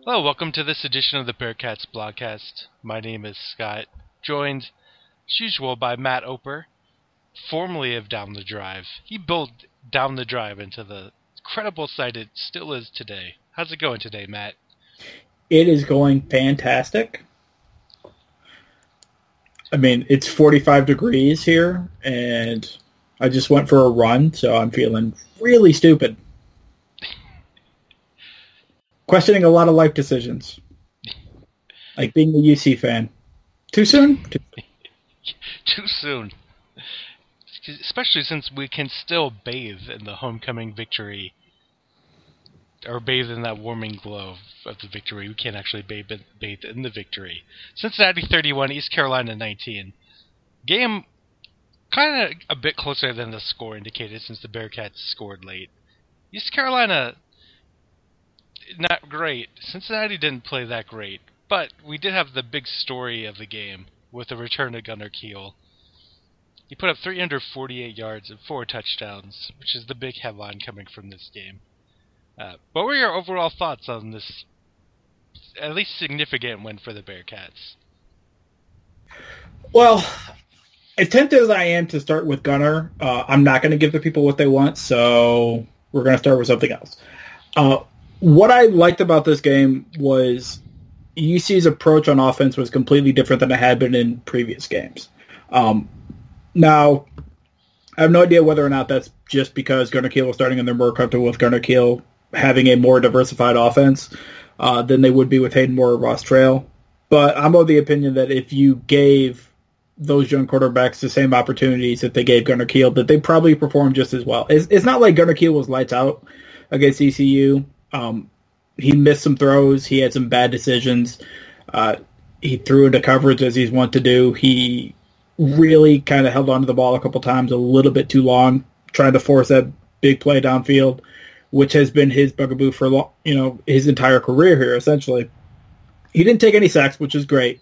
Hello, welcome to this edition of the Bearcats Blogcast. My name is Scott, joined, as usual, by Matt Oper, formerly of Down the Drive. He built Down the Drive into the incredible site it still is today. How's it going today, Matt? It is going fantastic. I mean, it's 45 degrees here, and I just went for a run, so I'm feeling really stupid. Questioning a lot of life decisions. Like being a UC fan. Too soon? Too soon. Especially since we can still bathe in the homecoming victory. Or bathe in that warming glow of the victory. We can't actually bathe in the victory. Cincinnati 31, East Carolina 19. Game kind of a bit closer than the score indicated since the Bearcats scored late. East Carolina, not great. Cincinnati didn't play that great. But we did have the big story of the game with the return of Gunnar Kiel. He put up 348 yards and 4 touchdowns, which is the big headline coming from this game. What were your overall thoughts on this, at least significant win for the Bearcats? Well, as tempted as I am to start with Gunnar, I'm not going to give the people what they want, so we're going to start with something else. What I liked about this game was UC's approach on offense was completely different than it had been in previous games. Now, I have no idea whether or not that's just because Gunnar Kiel was starting and they're more comfortable with Gunnar Kiel having a more diversified offense than they would be with Hayden Moore or Ross Trail. But I'm of the opinion that if you gave those young quarterbacks the same opportunities that they gave Gunnar Kiel, that they probably performed just as well. It's not like Gunnar Kiel was lights out against ECU. He missed some throws. He had some bad decisions. He threw into coverage as he's wont to do. He really kind of held onto the ball a couple times a little bit too long, trying to force that big play downfield, which has been his bugaboo for his entire career here, essentially. He didn't take any sacks, which is great.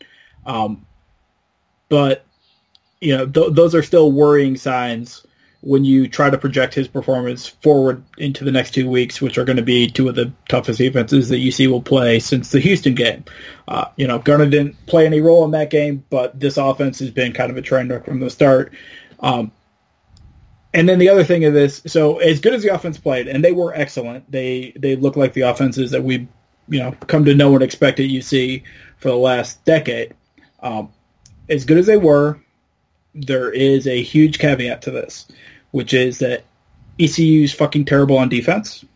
But those are still worrying signs when you try to project his performance forward into the next 2 weeks, which are going to be two of the toughest defenses that UC will play since the Houston game. Gunnar didn't play any role in that game, but this offense has been kind of a train wreck from the start. And then the other thing of this, so as good as the offense played, and they were excellent, they look like the offenses that we come to know and expect at UC for the last decade. As good as they were, there is a huge caveat to this, which is that ECU's fucking terrible on defense.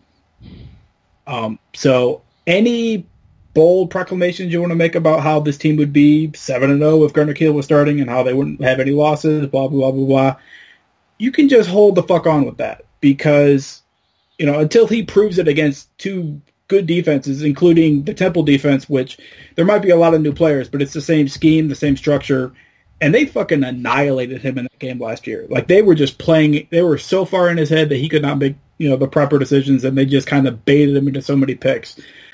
So any bold proclamations you want to make about how this team would be 7-0 if Gunnar Kiel was starting and how they wouldn't have any losses, blah, blah, blah, blah, you can just hold the fuck on with that because, until he proves it against two good defenses, including the Temple defense, which there might be a lot of new players, but it's the same scheme, the same structure. And they fucking annihilated him in that game last year. Like, they were just playing, they were so far in his head that he could not make, the proper decisions, and they just kind of baited him into so many picks.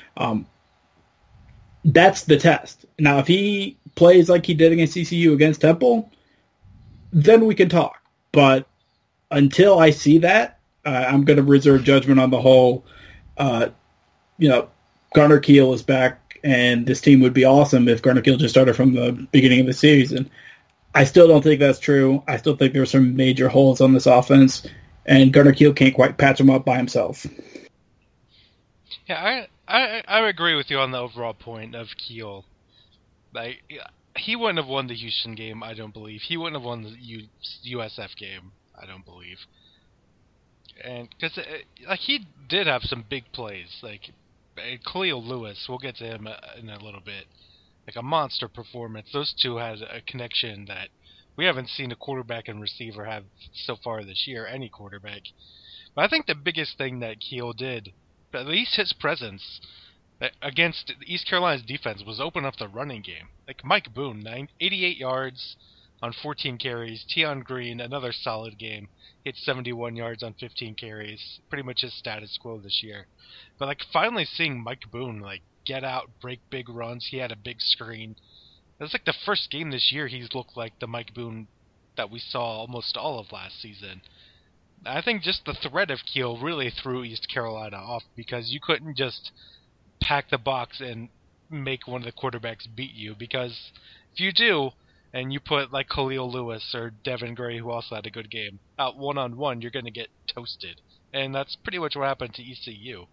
That's the test. Now, if he plays like he did against ECU against Temple, then we can talk. But until I see that, I'm going to reserve judgment on the whole, Gunnar Kiel is back, and this team would be awesome if Gunnar Kiel just started from the beginning of the season. I still don't think that's true. I still think there's some major holes on this offense, and Gunnar Kiel can't quite patch them up by himself. Yeah, I agree with you on the overall point of Kiel. Like, he wouldn't have won the Houston game, I don't believe. He wouldn't have won the USF game, I don't believe. And because he did have some big plays, like Khalil Lewis. We'll get to him in a little bit. Like a monster performance. Those two had a connection that we haven't seen a quarterback and receiver have so far this year, any quarterback. But I think the biggest thing that Kiel did, at least his presence against East Carolina's defense, was open up the running game. Like Mike Boone, 88 yards on 14 carries. Tion Green, another solid game, hit 71 yards on 15 carries. Pretty much his status quo this year. But finally seeing Mike Boone get out, break big runs. He had a big screen. It was the first game this year he's looked like the Mike Boone that we saw almost all of last season. I think just the threat of Kiel really threw East Carolina off because you couldn't just pack the box and make one of the quarterbacks beat you, because if you do, and you put like Khalil Lewis or Devin Gray, who also had a good game, out one-on-one, you're going to get toasted. And that's pretty much what happened to ECU.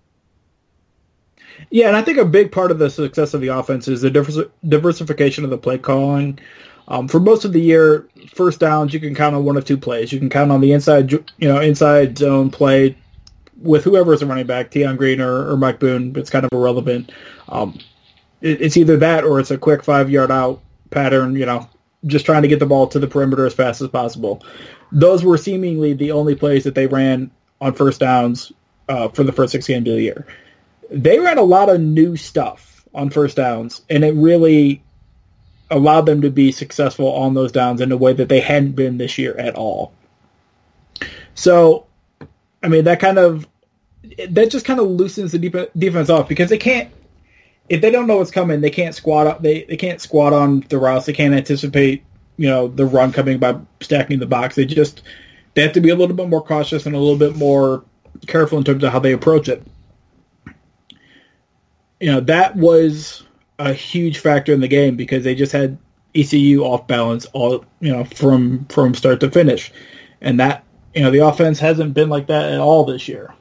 Yeah, and I think a big part of the success of the offense is the diversification of the play calling. For most of the year, first downs, you can count on one of two plays. You can count on the inside zone play with whoever's the running back, Tion Green or Mike Boone. It's kind of irrelevant. It's either that or it's a quick 5-yard out pattern, just trying to get the ball to the perimeter as fast as possible. Those were seemingly the only plays that they ran on first downs for the first 6 games of the year. They ran a lot of new stuff on first downs, and it really allowed them to be successful on those downs in a way that they hadn't been this year at all. So, I mean, that just kind of loosens the defense off, because they can't, if they don't know what's coming, they can't squat up. They can't squat on the routes. They can't anticipate, the run coming by stacking the box. They have to be a little bit more cautious and a little bit more careful in terms of how they approach it. That was a huge factor in the game, because they just had ECU off balance all, from start to finish. And that, the offense hasn't been like that at all this year.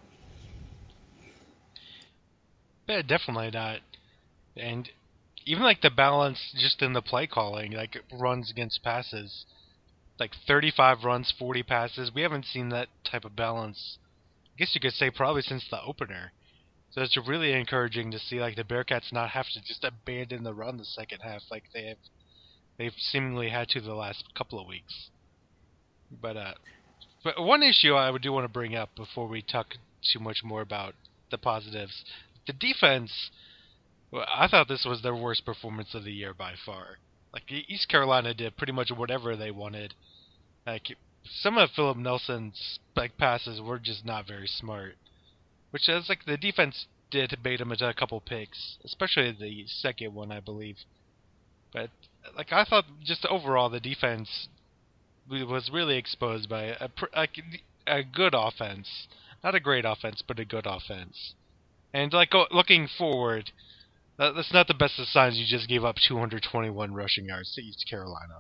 Yeah, definitely not. And even like the balance just in the play calling, like runs against passes, like 35 runs, 40 passes. We haven't seen that type of balance, I guess you could say, probably since the opener. So it's really encouraging to see like the Bearcats not have to just abandon the run the second half like they've seemingly had to the last couple of weeks. But one issue I do want to bring up before we talk too much more about the positives, the defense. Well, I thought this was their worst performance of the year by far. Like, East Carolina did pretty much whatever they wanted. Like, some of Philip Nelson's passes were just not very smart. Which is like the defense did bait him into a couple picks, especially the second one, I believe. But like I thought, just overall the defense was really exposed by a good offense, not a great offense, but a good offense. And like looking forward, that's not the best of signs. You just gave up 221 rushing yards to East Carolina.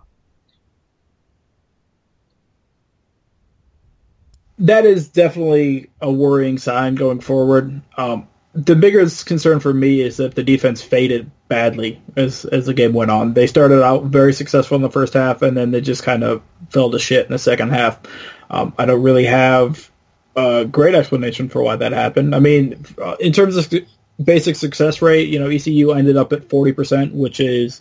That is definitely a worrying sign going forward. The biggest concern for me is that the defense faded badly as the game went on. They started out very successful in the first half, and then they just kind of fell to shit in the second half. I don't really have a great explanation for why that happened. I mean, in terms of basic success rate, ECU ended up at 40%, which is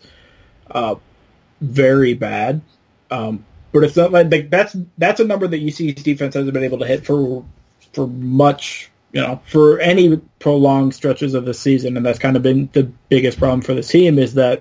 very bad. But it's not like that's a number that ECU's defense hasn't been able to hit for much, for any prolonged stretches of the season, and that's kind of been the biggest problem for the team, is that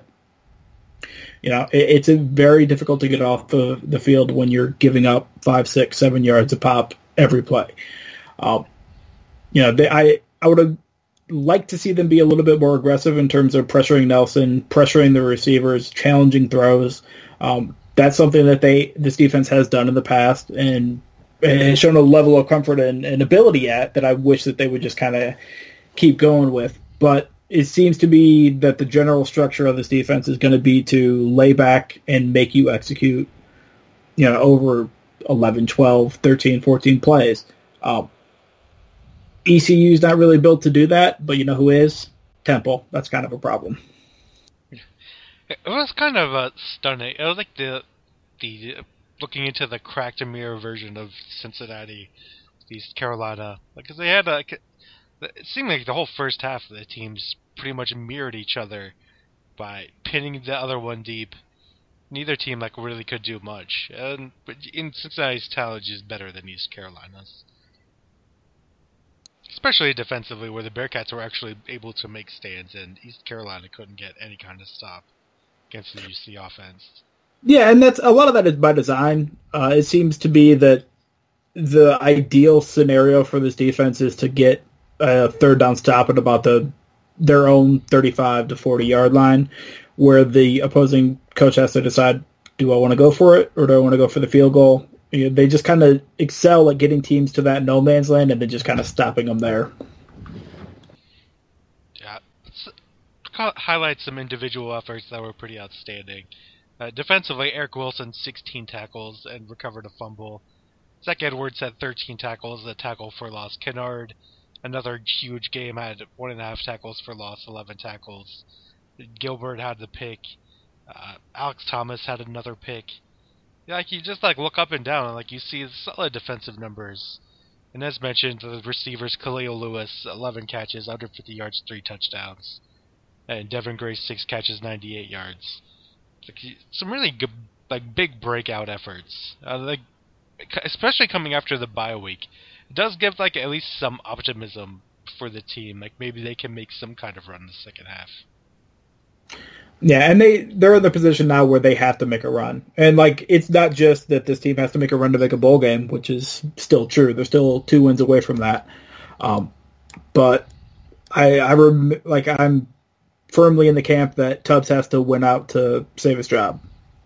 it's very difficult to get off the field when you're giving up 5, 6, 7 yards a pop every play. I would have liked to see them be a little bit more aggressive in terms of pressuring Nelson, pressuring the receivers, challenging throws. That's something that this defense has done in the past and has shown a level of comfort and ability at that I wish that they would just kind of keep going with. But it seems to be that the general structure of this defense is going to be to lay back and make you execute, over 11, 12, 13, 14 plays. ECU's not really built to do that, but who is? Temple. That's kind of a problem. It was kind of stunning. It was like the looking into the cracked mirror version of Cincinnati, East Carolina. Because they had it seemed like the whole first half of the teams pretty much mirrored each other by pinning the other one deep. Neither team really could do much. But in Cincinnati's talent is better than East Carolina's, especially defensively, where the Bearcats were actually able to make stands, and East Carolina couldn't get any kind of stop against the UC offense. Yeah, and a lot of that is by design. It seems to be that the ideal scenario for this defense is to get a third down stop at about their own 35 to 40 yard line, where the opposing coach has to decide, do I want to go for it or do I want to go for the field goal? They just kind of excel at getting teams to that no man's land and then just kind of stopping them there. Yeah, highlight some individual efforts that were pretty outstanding. Defensively, Eric Wilson 16 tackles and recovered a fumble. Zach Edwards had 13 tackles, a tackle for loss. Kennard, another huge game, had 1.5 tackles for loss, 11 tackles. Gilbert had the pick. Alex Thomas had another pick. Like, you just look up and down and you see solid defensive numbers. And as mentioned, the receivers, Khalil Lewis, 11 catches, under 50 yards, 3 touchdowns. And Devin Gray, 6 catches, 98 yards. Some really good, big breakout efforts. Especially coming after the bye week. It does give at least some optimism for the team. Maybe they can make some kind of run in the second half. Yeah, and they're in the position now where they have to make a run. And it's not just that this team has to make a run to make a bowl game, which is still true. They're still 2 wins away from that. But I'm firmly in the camp that Tubbs has to win out to save his job.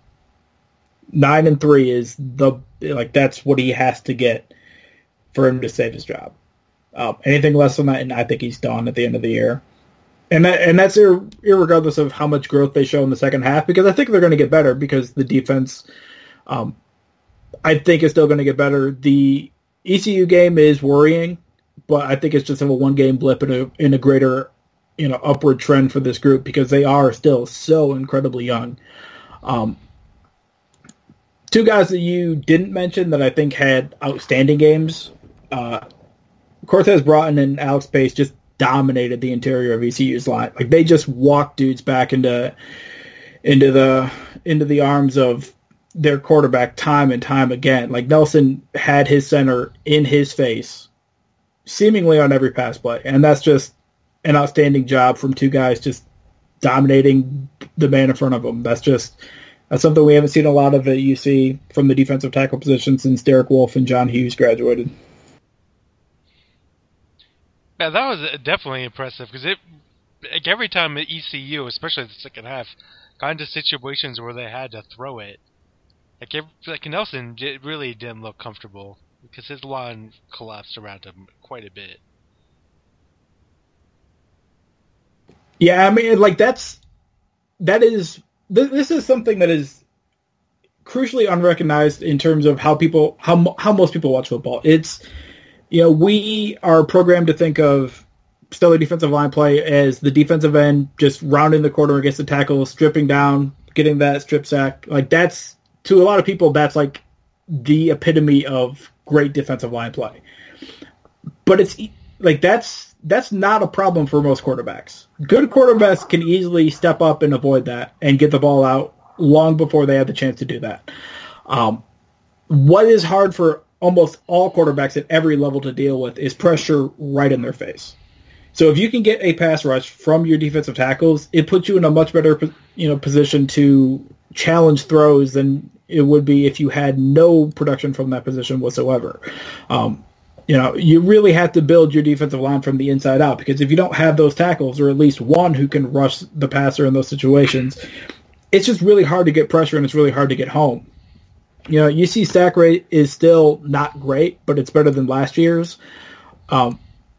9-3 is that's what he has to get for him to save his job. Anything less than that, and I think he's done at the end of the year. And that's irregardless of how much growth they show in the second half, because I think they're going to get better because the defense, I think, is still going to get better. The ECU game is worrying, but I think it's just a one-game blip in a greater, upward trend for this group because they are still so incredibly young. 2 guys that you didn't mention that I think had outstanding games, Cortez Broughton and Alex Pace just dominated the interior of ECU's line. They just walked dudes back into the arms of their quarterback time and time again. Nelson had his center in his face seemingly on every pass play, and that's just an outstanding job from 2 guys just dominating the man in front of them. That's something we haven't seen a lot of at UC from the defensive tackle position since Derek Wolfe and John Hughes graduated. Yeah, that was definitely impressive because every time at ECU, especially the second half, got into situations where they had to throw it. Nelson really didn't look comfortable because his line collapsed around him quite a bit. Yeah, I mean, this is something that is crucially unrecognized in terms of how most people watch football. It's, we are programmed to think of stellar defensive line play as the defensive end just rounding the corner against the tackle, stripping down, getting that strip sack. That's, to a lot of people, that's the epitome of great defensive line play. But it's that's not a problem for most quarterbacks. Good quarterbacks can easily step up and avoid that and get the ball out long before they have the chance to do that. What is hard for almost all quarterbacks at every level to deal with is pressure right in their face. So if you can get a pass rush from your defensive tackles, it puts you in a much better position to challenge throws than it would be if you had no production from that position whatsoever. You really have to build your defensive line from the inside out, because if you don't have those tackles, or at least one who can rush the passer in those situations, it's just really hard to get pressure and it's really hard to get home. UC sack rate is still not great, but it's better than last year's. I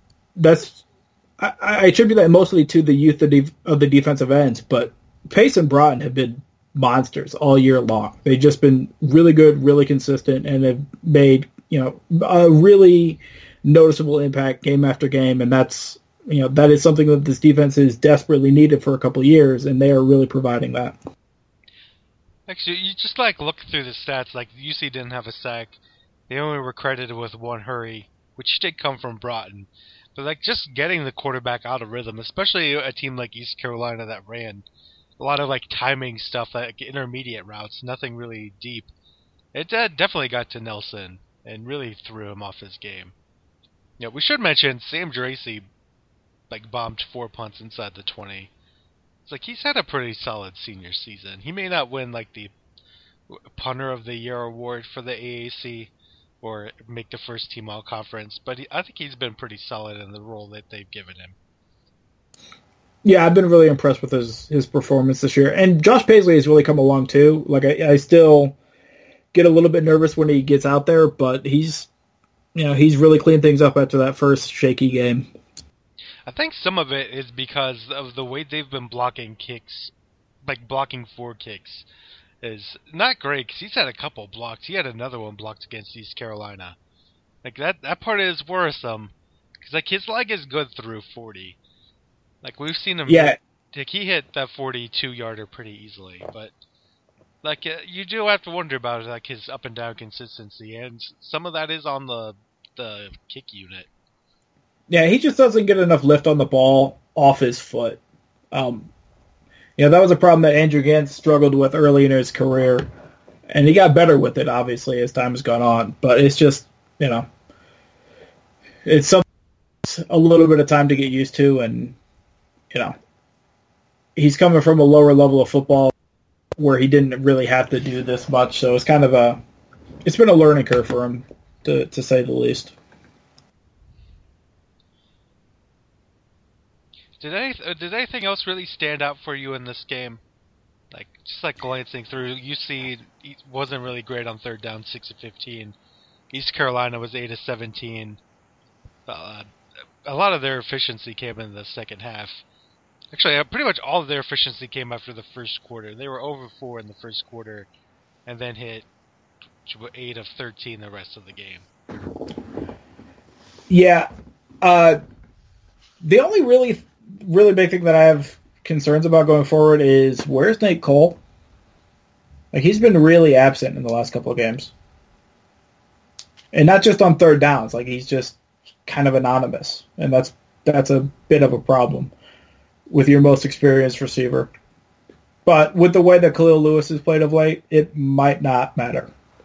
attribute that mostly to the youth of the defensive ends, but Pace and Broughton have been monsters all year long. They've just been really good, really consistent, and have made a really noticeable impact game after game, and that is something that this defense is desperately needed for a couple of years, and they are really providing that. Actually, you just look through the stats. UC didn't have a sack; they only were credited with 1 hurry, which did come from Broughton. But just getting the quarterback out of rhythm, especially a team like East Carolina that ran a lot of timing stuff, intermediate routes, nothing really deep. It definitely got to Nelson and really threw him off his game. We should mention Sam Geraci bombed 4 punts inside the 20. It's he's had a pretty solid senior season. He may not win the punter of the year award for the AAC or make the first team all conference, but I think he's been pretty solid in the role that they've given him. Yeah, I've been really impressed with his performance this year, and Josh Paisley has really come along too. I still get a little bit nervous when he gets out there, but he's really cleaned things up after that first shaky game. I think some of it is because of the way they've been blocking kicks, like blocking 4 kicks, is not great. Because he's had a couple blocks. He had another one blocked against East Carolina. Like that part is worrisome. Because like his leg is good through 40. Like we've seen him. Yeah. He hit that 42-yarder pretty easily, but like you do have to wonder about like his up and down consistency, and some of that is on the kick unit. Yeah, he just doesn't get enough lift on the ball off his foot. That was a problem that Andrew Gantz struggled with early in his career, and he got better with it, obviously, as time has gone on. But it's just, it's something a little bit of time to get used to, and, he's coming from a lower level of football where he didn't really have to do this much, so it's kind of it's been a learning curve for him, to say the least. Did anything else really stand out for you in this game? Like, just like glancing through, UC wasn't really great on third down, 6 of 15. East Carolina was 8 of 17. A lot of their efficiency came in the second half. Actually, pretty much all of their efficiency came after the first quarter. They were over 4 in the first quarter, and then hit 8 of 13 the rest of the game. Yeah. The only really big thing that I have concerns about going forward is where's Nate Cole? Like, he's been really absent in the last couple of games. And not just on third downs. Like, he's just kind of anonymous. And that's a bit of a problem with your most experienced receiver. But with the way that Khalil Lewis has played of late, it might not matter.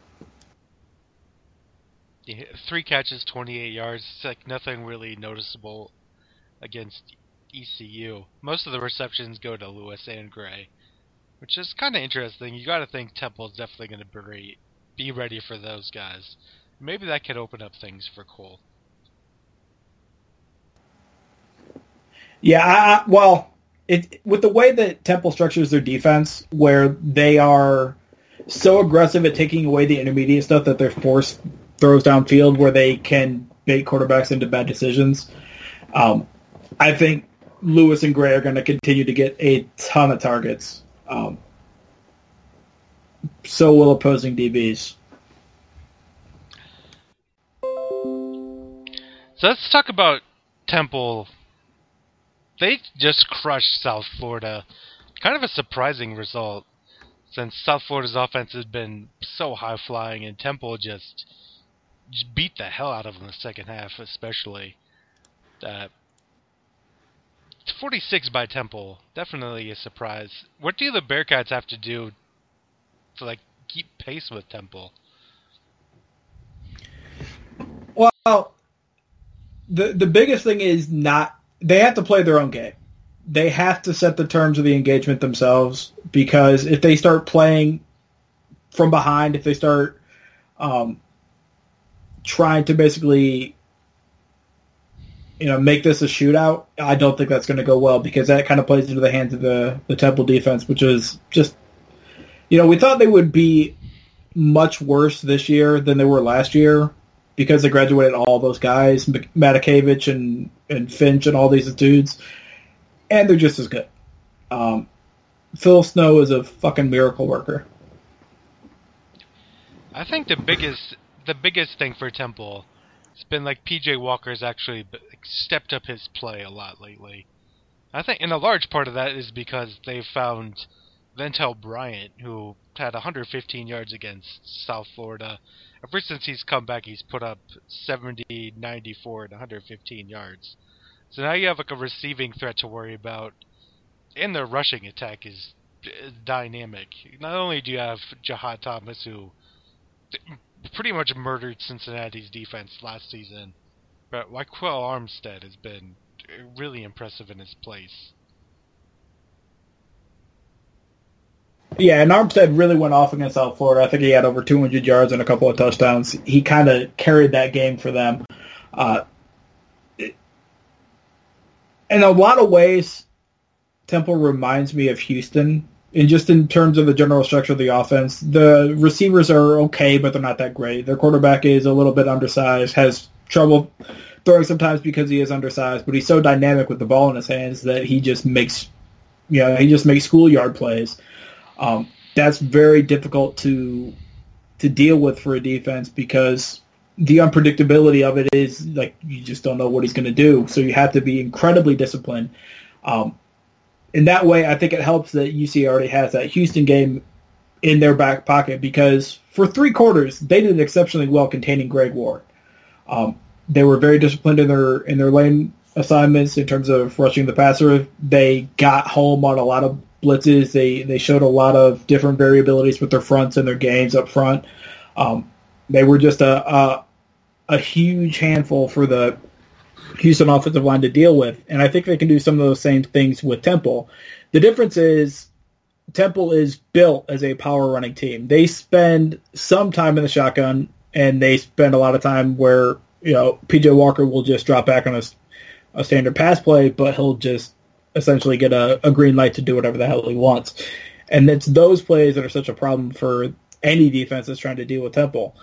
Yeah, 3 catches, 28 yards. It's like nothing really noticeable against ECU. Most of the receptions go to Lewis and Gray, which is kind of interesting. You got to think Temple's definitely going to be ready for those guys. Maybe that could open up things for Cole. Yeah, with the way that Temple structures their defense, where they are so aggressive at taking away the intermediate stuff that they're forced throws downfield where they can bait quarterbacks into bad decisions, I think Lewis and Gray are going to continue to get a ton of targets. So will opposing DBs. So let's talk about Temple. They just crushed South Florida. Kind of a surprising result, since South Florida's offense has been so high-flying, and Temple just beat the hell out of them in the second half, especially. 46 by Temple, definitely a surprise. What do the Bearcats have to do to keep pace with Temple? Well, the biggest thing is they have to play their own game. They have to set the terms of the engagement themselves, because if they start playing from behind, if they start trying to basically make this a shootout, I don't think that's going to go well, because that kind of plays into the hands of the Temple defense, which is just, we thought they would be much worse this year than they were last year, because they graduated all those guys, Matakevich and Finch and all these dudes, and they're just as good. Phil Snow is a fucking miracle worker. I think the biggest thing for Temple, it's been PJ Walker's actually stepped up his play a lot lately. I think, and a large part of that is because they found Ventel Bryant, who had 115 yards against South Florida. Ever since he's come back, he's put up 70, 94, and 115 yards. So now you have a receiving threat to worry about, and their rushing attack is dynamic. Not only do you have Jahad Thomas, who pretty much murdered Cincinnati's defense last season, but Wyquell Armstead has been really impressive in his place. Yeah, and Armstead really went off against South Florida. I think he had over 200 yards and a couple of touchdowns. He kind of carried that game for them. In a lot of ways, Temple reminds me of Houston, and just in terms of the general structure of the offense. The receivers are okay, but they're not that great. Their quarterback is a little bit undersized, has trouble throwing sometimes because he is undersized, but he's so dynamic with the ball in his hands that he just makes schoolyard plays. That's very difficult to deal with for a defense because the unpredictability of it is like you just don't know what he's going to do. So you have to be incredibly disciplined. In that way, I think it helps that UC already has that Houston game in their back pocket because for 3 quarters they did exceptionally well containing Greg Ward. They were very disciplined in their lane assignments in terms of rushing the passer. They got home on a lot of blitzes. They showed a lot of different variabilities with their fronts and their games up front. They were just a huge handful for the Houston offensive line to deal with, and I think they can do some of those same things with Temple. The difference is Temple is built as a power running team. They spend some time in the shotgun, and they spend a lot of time where PJ Walker will just drop back on a standard pass play, but he'll just essentially get a green light to do whatever the hell he wants. And it's those plays that are such a problem for any defense that's trying to deal with Temple.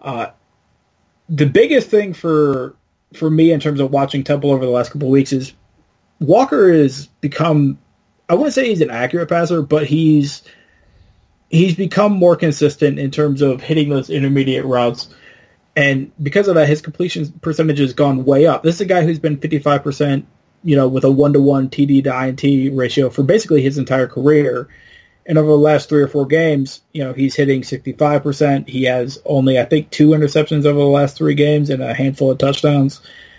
The biggest thing for me in terms of watching Temple over the last couple of weeks is Walker has become, I wouldn't say he's an accurate passer, but he's become more consistent in terms of hitting those intermediate routes. And because of that, his completion percentage has gone way up. This is a guy who's been 55%, with a 1-to-1 TD to INT ratio for basically his entire career. And over the last 3 or 4 games, he's hitting 65%. He has only, I think, 2 interceptions over the last 3 games and a handful of touchdowns.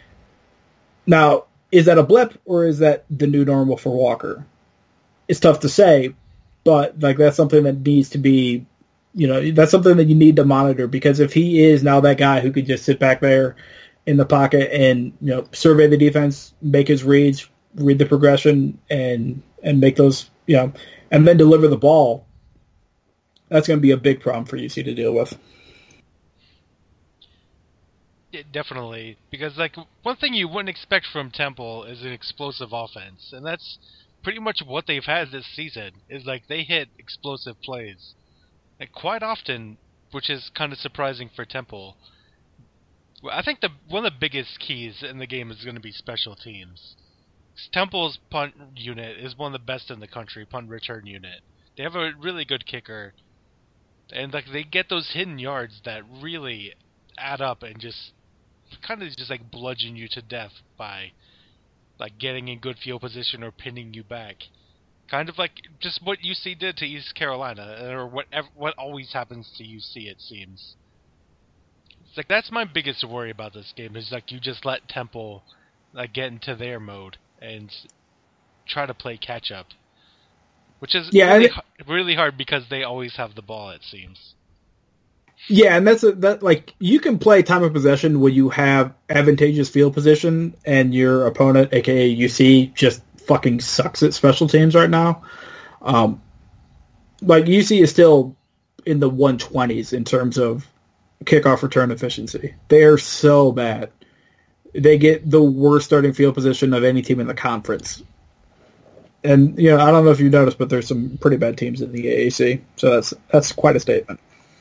Now, is that a blip or is that the new normal for Walker? It's tough to say, but that's something that needs to be, that's something that you need to monitor because if he is now that guy who could just sit back there in the pocket and, survey the defense, make his reads, read the progression, and make those, and then deliver the ball, that's going to be a big problem for UC to deal with. Yeah, definitely, because one thing you wouldn't expect from Temple is an explosive offense, and that's pretty much what they've had this season. Is they hit explosive plays, quite often, which is kind of surprising for Temple. I think one of the biggest keys in the game is going to be special teams. Temple's punt unit is one of the best in the country, punt return unit. They have a really good kicker, and they get those hidden yards that really add up and just kind of just bludgeon you to death by getting in good field position or pinning you back. Kind of just what UC did to East Carolina, or what always happens to UC, it seems. It's that's my biggest worry about this game is you just let Temple get into their mode and try to play catch up, which is really hard because they always have the ball, it seems. Yeah, and that you can play time of possession when you have advantageous field position and your opponent, aka UC, just fucking sucks at special teams right now. UC is still in the 120s in terms of kickoff return efficiency. They are so bad. They get the worst starting field position of any team in the conference. And, I don't know if you've noticed, but there's some pretty bad teams in the AAC. So that's quite a statement.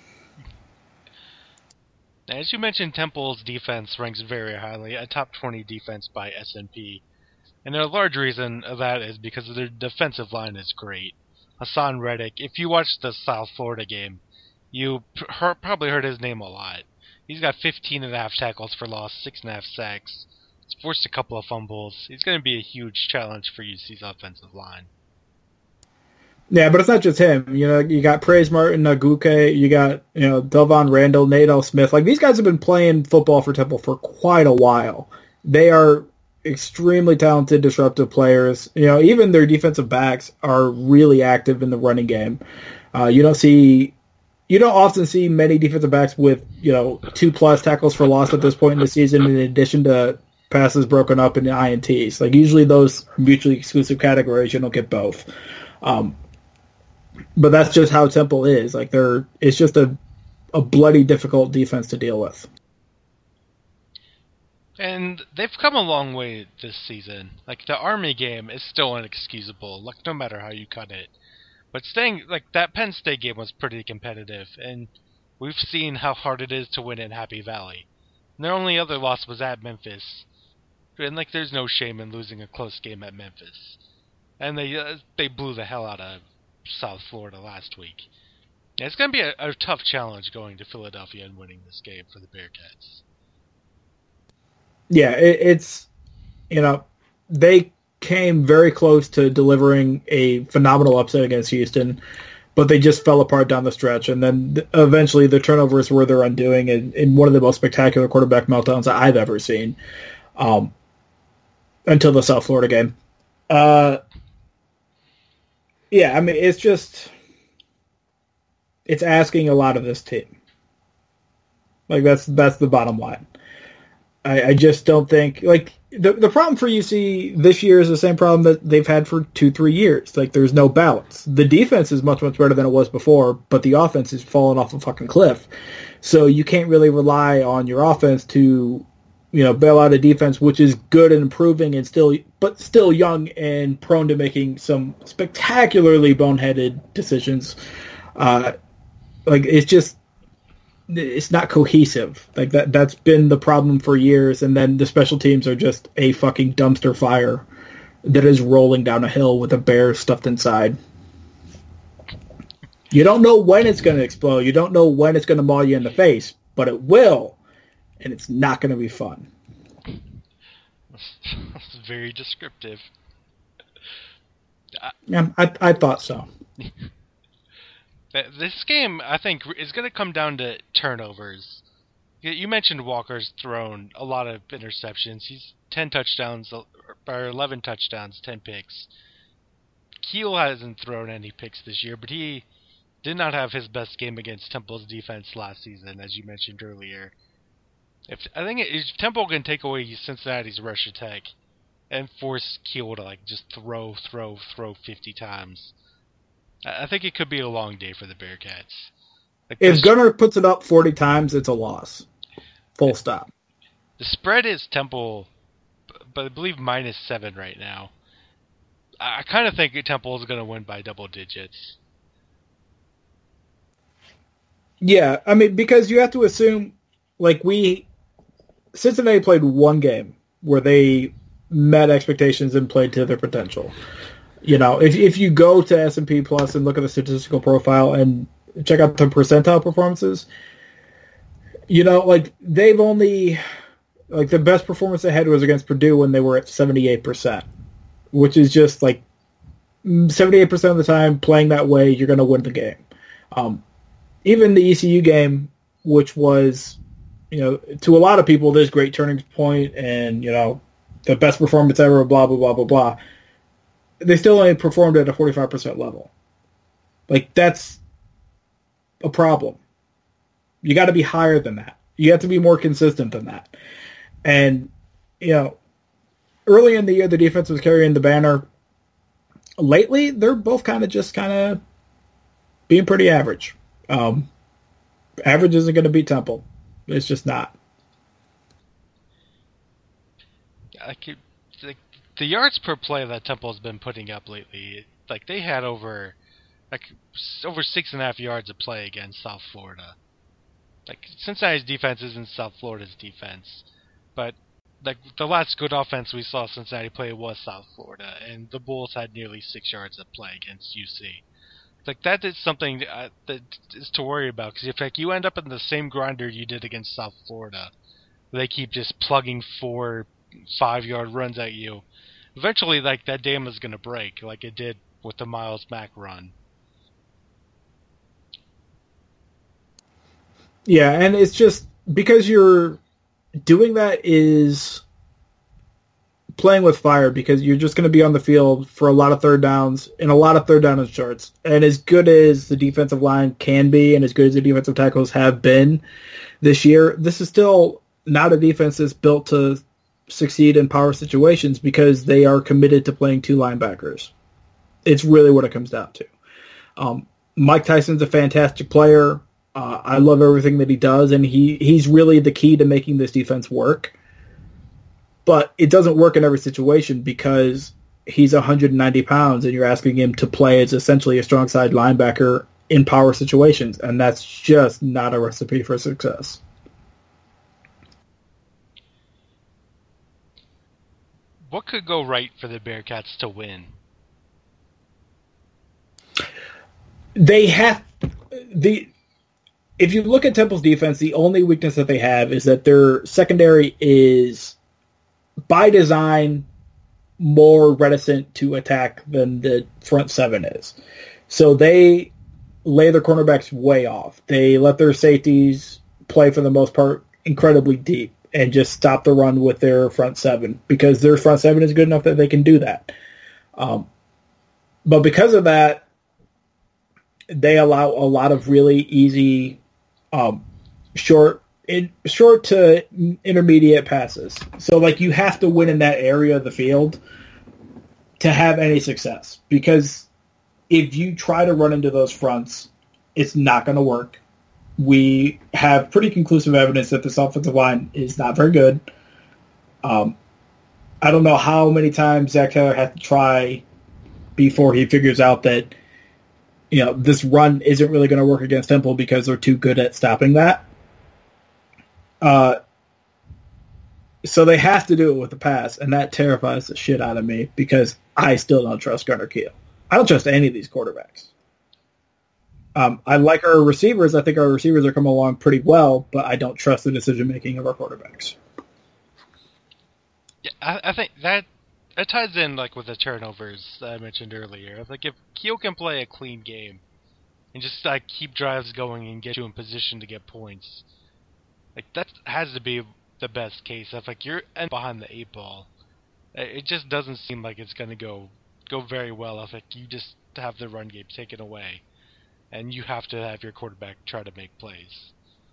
As you mentioned, Temple's defense ranks very highly, a top 20 defense by S&P. And a large reason of that is because their defensive line is great. Hassan Reddick, if you watched the South Florida game, you probably heard his name a lot. He's got 15.5 tackles for loss, 6.5 sacks. He's forced a couple of fumbles. He's going to be a huge challenge for UC's offensive line. Yeah, but it's not just him. You got Praise Martin, Aguke, you got, Delvon Randall, Nato Smith. These guys have been playing football for Temple for quite a while. They are extremely talented, disruptive players. Even their defensive backs are really active in the running game. You don't often see many defensive backs with, 2+ tackles for loss at this point in the season, in addition to passes broken up in the INTs. Usually those are mutually exclusive categories. You don't get both. But that's just how Temple is. It's just a bloody difficult defense to deal with. And they've come a long way this season. The Army game is still inexcusable, no matter how you cut it. But that Penn State game was pretty competitive, and we've seen how hard it is to win in Happy Valley. And their only other loss was at Memphis. And like, there's no shame in losing a close game at Memphis. And they blew the hell out of South Florida last week. Yeah, it's going to be a tough challenge going to Philadelphia and winning this game for the Bearcats. Yeah, it's, they came very close to delivering a phenomenal upset against Houston, but they just fell apart down the stretch. And then eventually the turnovers were their undoing in one of the most spectacular quarterback meltdowns that I've ever seen, until the South Florida game. Yeah, I mean, it's asking a lot of this team. Like, that's the bottom line. I just don't think, like, the problem for UC this year is the same problem that they've had for 2-3 years. Like, there's no balance. The defense is much, much better than it was before, but the offense is falling off a fucking cliff. So you can't really rely on your offense to, bail out a defense which is good and improving and still young and prone to making some spectacularly boneheaded decisions. It's not cohesive. Like, that's been the problem for years, and then the special teams are just a fucking dumpster fire that is rolling down a hill with a bear stuffed inside. You don't know when it's going to explode. You don't know when it's going to maul you in the face, but it will, and it's not going to be fun. That's very descriptive. Yeah, I thought so. This game, I think, is going to come down to turnovers. You mentioned Walker's thrown a lot of interceptions. He's 10 touchdowns, or 11 touchdowns, 10 picks. Keel hasn't thrown any picks this year, but he did not have his best game against Temple's defense last season, as you mentioned earlier. If Temple can take away Cincinnati's rush attack and force Keel to, like, just throw 50 times, I think it could be a long day for the Bearcats. Like, if Gunnar puts it up 40 times, it's a loss. Full stop. The spread is Temple, but I believe -7 right now. I kind of think Temple is going to win by double digits. Yeah, I mean, because you have to assume, like, Cincinnati played one game where they met expectations and played to their potential. If you go to S&P Plus and look at the statistical profile and check out the percentile performances, they've only, like, the best performance they had was against Purdue when they were at 78%, which is just, like, 78% of the time playing that way, you're going to win the game. Even the ECU game, which was, to a lot of people, this great turning point and, the best performance ever, blah, blah, blah, blah, blah. They still only performed at a 45% level. Like, that's a problem. You got to be higher than that. You have to be more consistent than that. And, early in the year, the defense was carrying the banner. Lately, they're both kind of being pretty average. Average isn't going to beat Temple. It's just not. The yards per play that Temple's been putting up lately, like, they had over 6.5 yards a play against South Florida. Like, Cincinnati's defense isn't South Florida's defense, but, like, the last good offense we saw Cincinnati play was South Florida, and the Bulls had nearly 6 yards a play against UC. Like, that is something that is to worry about, because if, like, you end up in the same grinder you did against South Florida, they keep just plugging 4-5 yard runs at you, eventually, like, that dam is going to break, like it did with the Miles Mack run. Yeah, and it's just because you're doing that is playing with fire, because you're just going to be on the field for a lot of third downs and a lot of third down and shorts. And as good as the defensive line can be and as good as the defensive tackles have been this year, this is still not a defense that's built to succeed in power situations because they are committed to playing two linebackers. It's really what it comes down to. Mike Tyson's a fantastic player. I love everything that he does, and he's really the key to making this defense work. But it doesn't work in every situation because he's 190 pounds, and you're asking him to play as essentially a strong side linebacker in power situations, and that's just not a recipe for success. what could go right for the Bearcats to win? If you look at Temple's defense, the only weakness that they have is that their secondary is, by design, more reticent to attack than the front seven is. So they lay their cornerbacks way off. They let their safeties play, for the most part, incredibly deep and just stop the run with their front seven because their front seven is good enough that they can do that. But because of that, they allow a lot of really easy short to intermediate passes. So, like, you have to win in that area of the field to have any success. Because if you try to run into those fronts, it's not going to work. We have pretty conclusive evidence that this offensive line is not very good. I don't know how many times Zach Taylor has to try before he figures out that, you know, this run isn't really going to work against Temple because they're too good at stopping that. So they have to do it with the pass, and that terrifies the shit out of me because I still don't trust Gunnar Kiel. I don't trust any of these quarterbacks. I like our receivers. I think our receivers are coming along pretty well, but I don't trust the decision-making of our quarterbacks. Yeah, I think that ties in, like, with the turnovers that I mentioned earlier. Like, if Kiel can play a clean game and just, like, keep drives going and get you in position to get points, like, that has to be the best case. If, like, you're behind the 8 ball, it just doesn't seem like it's going to go very well if, like, you just have the run game taken away and you have to have your quarterback try to make plays.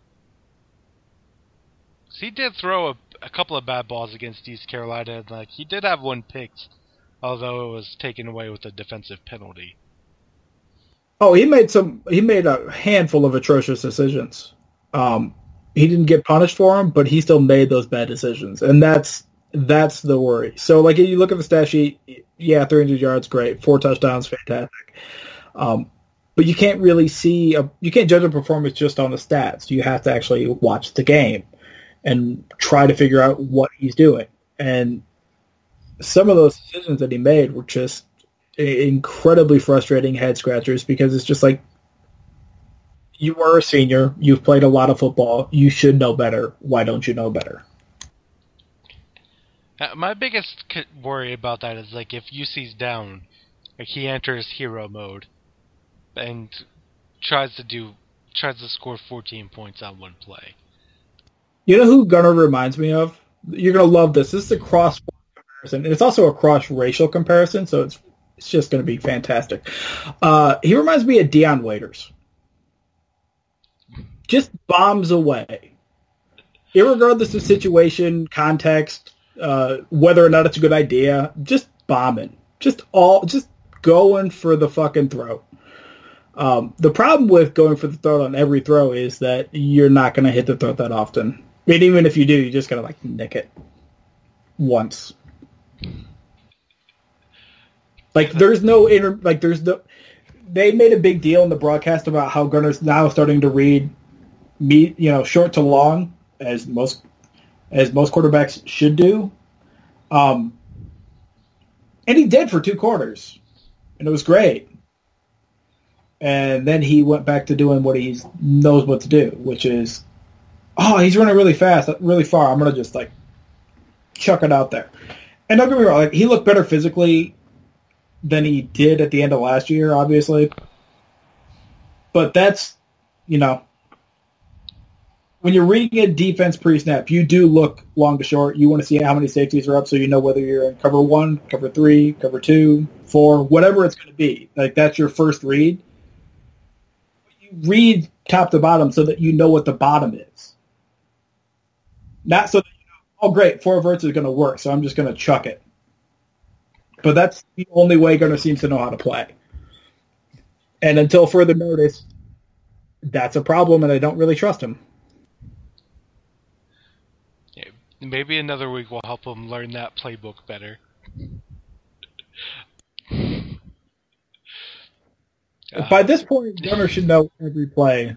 So he did throw a couple of bad balls against East Carolina, and, like, he did have one picked, although it was taken away with a defensive penalty. Oh, he made a handful of atrocious decisions. He didn't get punished for them, but he still made those bad decisions, and that's the worry. So, like, if you look at the stat sheet, yeah, 300 yards, great, 4 touchdowns, fantastic. But you can't really you can't judge a performance just on the stats. You have to actually watch the game and try to figure out what he's doing. And some of those decisions that he made were just incredibly frustrating head scratchers because it's just like, you are a senior, you've played a lot of football, you should know better. Why don't you know better? My biggest worry about that is, like, if UC's down, like, he enters hero mode and tries to score 14 points on one play. You know who Gunnar reminds me of? You're going to love this. This is a cross-sport comparison. And it's also a cross-racial comparison, so it's just going to be fantastic. He reminds me of Deion Waiters. Just bombs away. Irregardless of situation, context, whether or not it's a good idea, just bombing. Just going for the fucking throat. The problem with going for the throat on every throw is that you're not going to hit the throat that often. I mean, even if you do, you just got to, like, nick it once. Like, they made a big deal in the broadcast about how Gunnar's now starting to read short to long, as most quarterbacks should do. And he did for 2 quarters. And it was great. And then he went back to doing what he knows what to do, which is, he's running really fast, really far. I'm going to just, like, chuck it out there. And don't get me wrong, like, he looked better physically than he did at the end of last year, obviously. But that's, when you're reading a defense pre-snap, you do look long to short. You want to see how many safeties are up so you know whether you're in cover 1, cover 3, cover 2, 4, whatever it's going to be. Like, that's your first read. You read top to bottom so that you know what the bottom is. Not so that you know, oh, great, 4 verts is going to work, so I'm just going to chuck it. But that's the only way Gunnar seems to know how to play. And until further notice, that's a problem, and I don't really trust him. Yeah, maybe another week will help him learn that playbook better. By this point, Gunnar should know every play.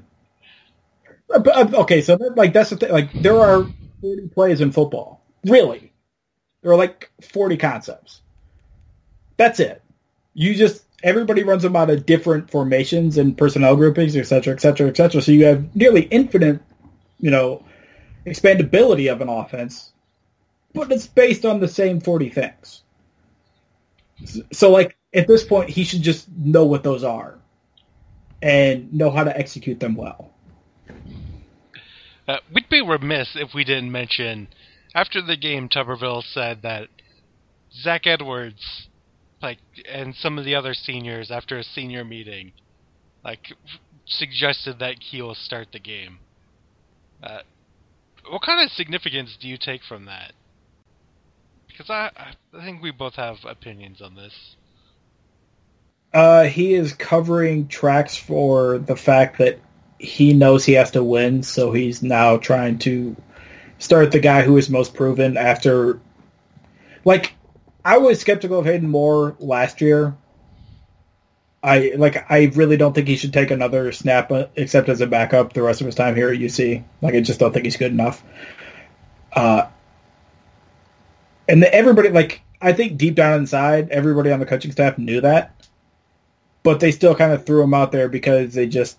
Okay, so that's the thing. Like, there are 30 plays in football. Really. There are like 40 concepts. That's it. Everybody runs them out of different formations and personnel groupings, et cetera, et cetera, et cetera. So you have nearly infinite, expandability of an offense, but it's based on the same 40 things. So, like, at this point, he should just know what those are and know how to execute them well. We'd be remiss if we didn't mention, after the game, Tuberville said that Zach Edwards, and some of the other seniors, after a senior meeting, suggested that Kiel start the game. What kind of significance do you take from that? Because I think we both have opinions on this. He is covering tracks for the fact that he knows he has to win, so he's now trying to start the guy who is most proven after... I was skeptical of Hayden Moore last year. I really don't think he should take another snap except as a backup the rest of his time here at UC. I just don't think he's good enough. And everybody, I think deep down inside, everybody on the coaching staff knew that. But they still kind of threw him out there because they just,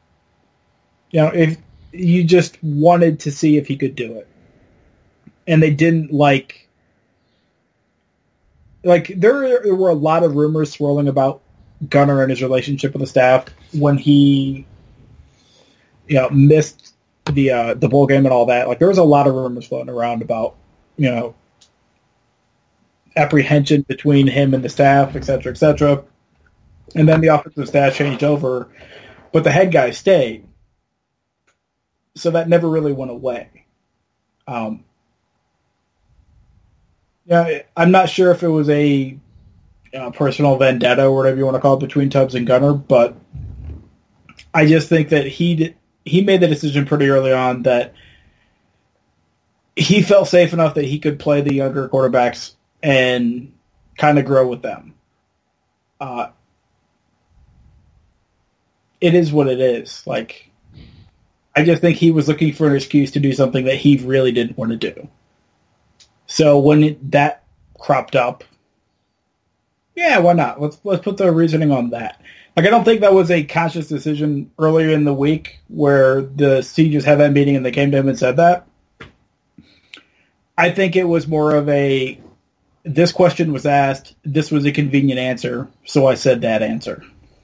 if you just wanted to see if he could do it. And they didn't there were a lot of rumors swirling about Gunnar and his relationship with the staff when he, missed the bowl game and all that. There was a lot of rumors floating around about, apprehension between him and the staff, et cetera, et cetera. And then the offensive staff changed over, but the head guy stayed. So that never really went away. I'm not sure if it was a personal vendetta or whatever you want to call it between Tubbs and Gunnar, but I just think that he made the decision pretty early on that he felt safe enough that he could play the younger quarterbacks and kind of grow with them. It is what it is. I just think he was looking for an excuse to do something that he really didn't want to do. So when that cropped up, yeah, why not? Let's put the reasoning on that. I don't think that was a conscious decision earlier in the week where the seniors had that meeting and they came to him and said that. I think it was more of this question was asked, this was a convenient answer, so I said that answer.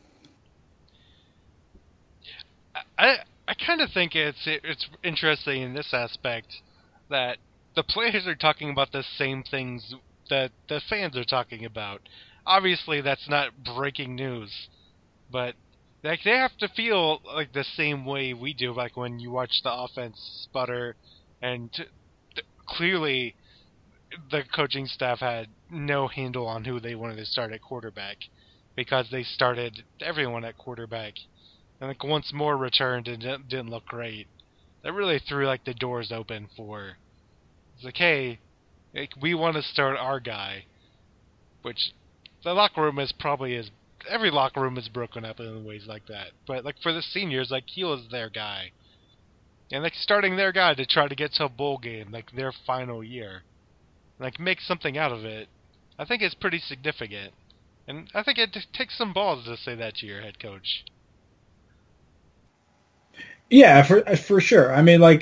I kind of think it's interesting in this aspect that the players are talking about the same things that the fans are talking about. Obviously, that's not breaking news, but they have to feel the same way we do. When you watch the offense sputter, and clearly the coaching staff had no handle on who they wanted to start at quarterback because they started everyone at quarterback. And once Moore returned and didn't look great, that really threw the doors open for. It's hey, we want to start our guy, which the locker room every locker room is broken up in ways like that. But for the seniors, Kiel is their guy, and starting their guy to try to get to a bowl game, their final year, make something out of it. I think it's pretty significant, and I think it takes some balls to say that to your head coach. Yeah, for sure. I mean,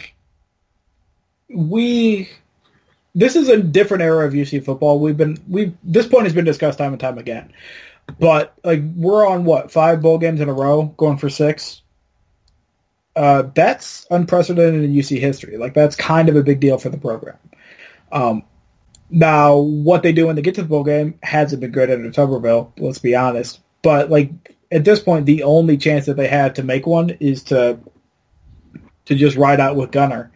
this is a different era of UC football. This point has been discussed time and time again. But we're on 5 bowl games in a row, going for 6. That's unprecedented in UC history. That's kind of a big deal for the program. Now, what they do when they get to the bowl game hasn't been good under Tuberville, let's be honest. But at this point, the only chance that they have to make one is to just ride out with Gunnar.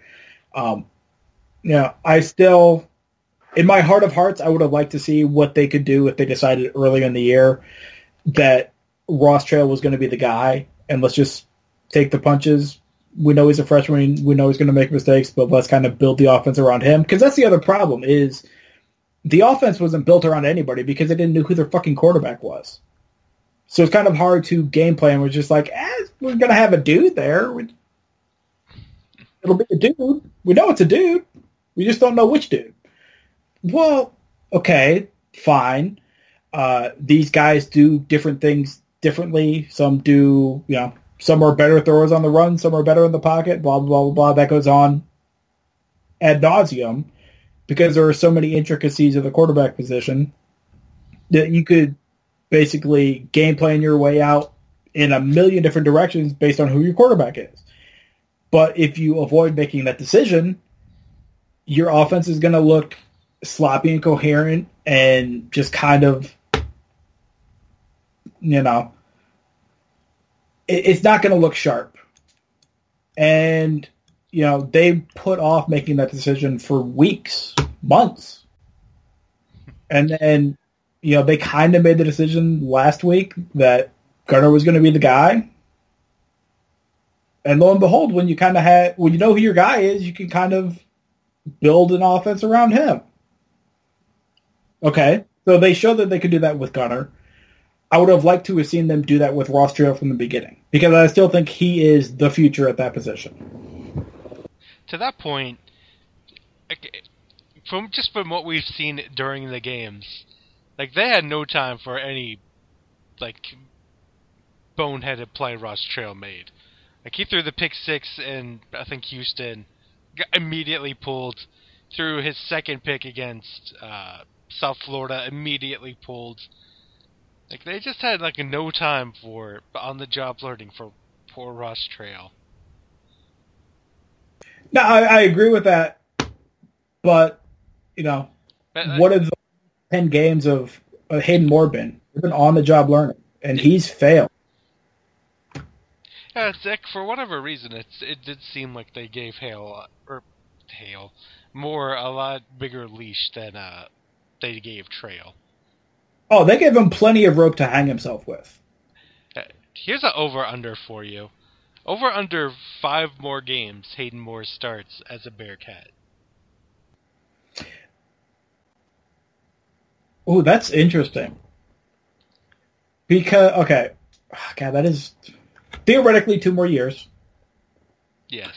I still, in my heart of hearts, I would have liked to see what they could do if they decided early in the year that Ross Trail was going to be the guy, and let's just take the punches. We know he's a freshman. We know he's going to make mistakes, but let's kind of build the offense around him. Because that's the other problem is the offense wasn't built around anybody because they didn't know who their fucking quarterback was. So it's kind of hard to game plan. We're just we're going to have a dude there. It'll be a dude. We know it's a dude. We just don't know which dude. well, okay, fine. These guys do different things differently. Some do, some are better throwers on the run, some are better in the pocket, blah, blah, blah, blah. That goes on ad nauseum because there are so many intricacies of the quarterback position that you could basically game plan your way out in a million different directions based on who your quarterback is. But if you avoid making that decision, your offense is going to look sloppy and incoherent and just kind of, it's not going to look sharp. And, they put off making that decision for weeks, months. And then, they kind of made the decision last week that Gunnar was going to be the guy. And lo and behold, when you know who your guy is, you can kind of build an offense around him. Okay, so they showed that they could do that with Gunnar. I would have liked to have seen them do that with Ross Trail from the beginning, because I still think he is the future at that position. To that point, from what we've seen during the games, they had no time for any boneheaded play Ross Trail made. He threw the pick six, and I think Houston got immediately pulled. Threw his second pick against South Florida, immediately pulled. They just had no time for on-the-job learning for poor Ross Trail. No, I agree with that, but what have the 10 games of Hayden Moore been? They've been on-the-job learning, and he's failed. Yeah, for whatever reason, it did seem like they gave Moore a lot bigger leash than they gave Trail. Oh, they gave him plenty of rope to hang himself with. Here's an over-under for you. Over-under 5 more games Hayden Moore starts as a Bearcat. Oh, that's interesting. Because, okay. God, that is theoretically 2 more years. Yes.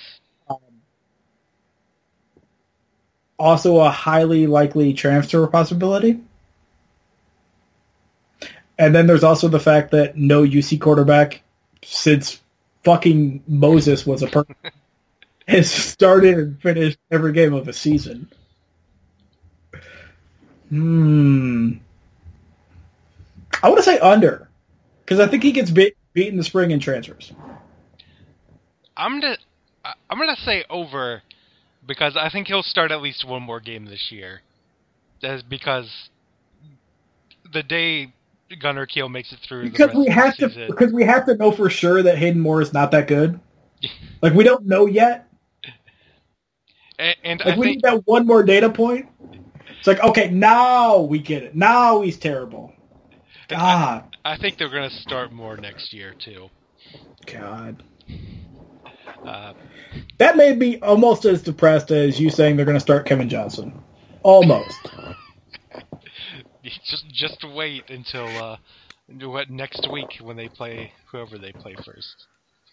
Also a highly likely transfer possibility. And then there's also the fact that no UC quarterback since fucking Moses was a person has started and finished every game of a season. I want to say under, because I think he gets beat in the spring in transfers. I'm gonna say over, because I think he'll start at least 1 more game this year. That's because the day Gunnar Kiel makes it through because we have to know for sure that Hayden Moore is not that good. We don't know yet. And we need that 1 more data point. It's okay, now we get it. Now he's terrible. God. I think they're going to start more next year, too. God. That made me almost as depressed as you saying they're going to start Kevin Johnson. Almost. Just wait until next week when they play whoever they play first.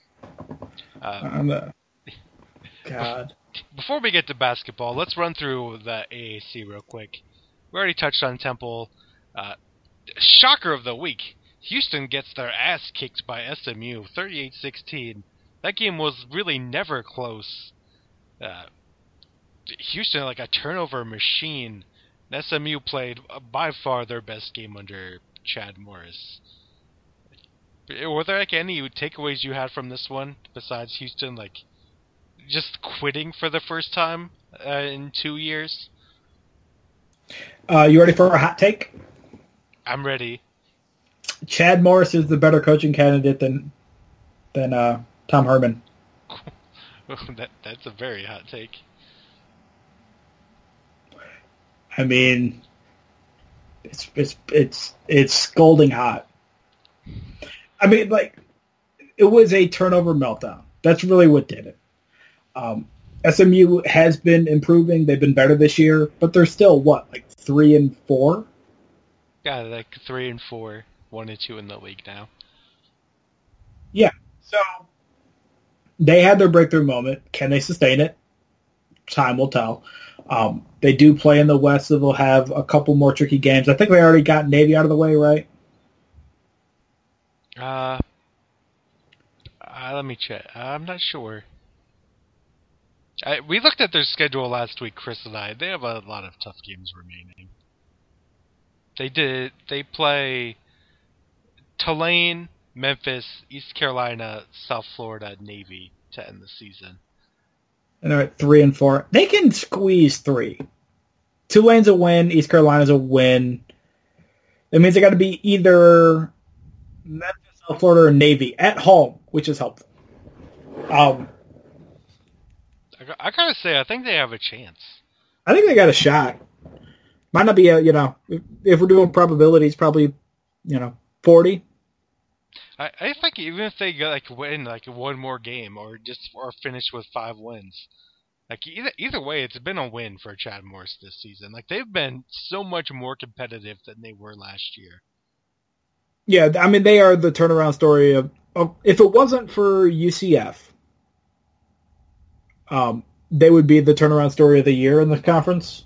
God. Before we get to basketball, let's run through the AAC real quick. We already touched on Temple. Shocker of the week. Houston gets their ass kicked by SMU, 38-16. That game was really never close. Houston, a turnover machine. SMU played by far their best game under Chad Morris. Were there any takeaways you had from this one besides Houston, just quitting for the first time in 2 years? You ready for a hot take? I'm ready. Chad Morris is the better coaching candidate than Tom Herman. That's a very hot take. I mean, it's scalding hot. I mean, it was a turnover meltdown. That's really what did it. SMU has been improving. They've been better this year, but they're still 3-4? Yeah, 3-4, 1-2 in the league now. Yeah. So they had their breakthrough moment. Can they sustain it? Time will tell. They do play in the West, so they'll have a couple more tricky games. I think they already got Navy out of the way, right? Let me check. I'm not sure. We looked at their schedule last week, Chris and I. They have a lot of tough games remaining. They play Tulane, Memphis, East Carolina, South Florida, Navy to end the season. And they're at 3 and 4. They can squeeze 3. Tulane's a win. East Carolina's a win. That means they got to be either Memphis, South Florida, or Navy at home, which is helpful. I gotta say, I think they have a chance. I think they got a shot. Might not be if we're doing probabilities, probably 40. I think even if they win one more game or finish with 5 wins, either way, it's been a win for Chad Morris this season. They've been so much more competitive than they were last year. Yeah, I mean they are the turnaround story of if it wasn't for UCF, they would be the turnaround story of the year in the conference.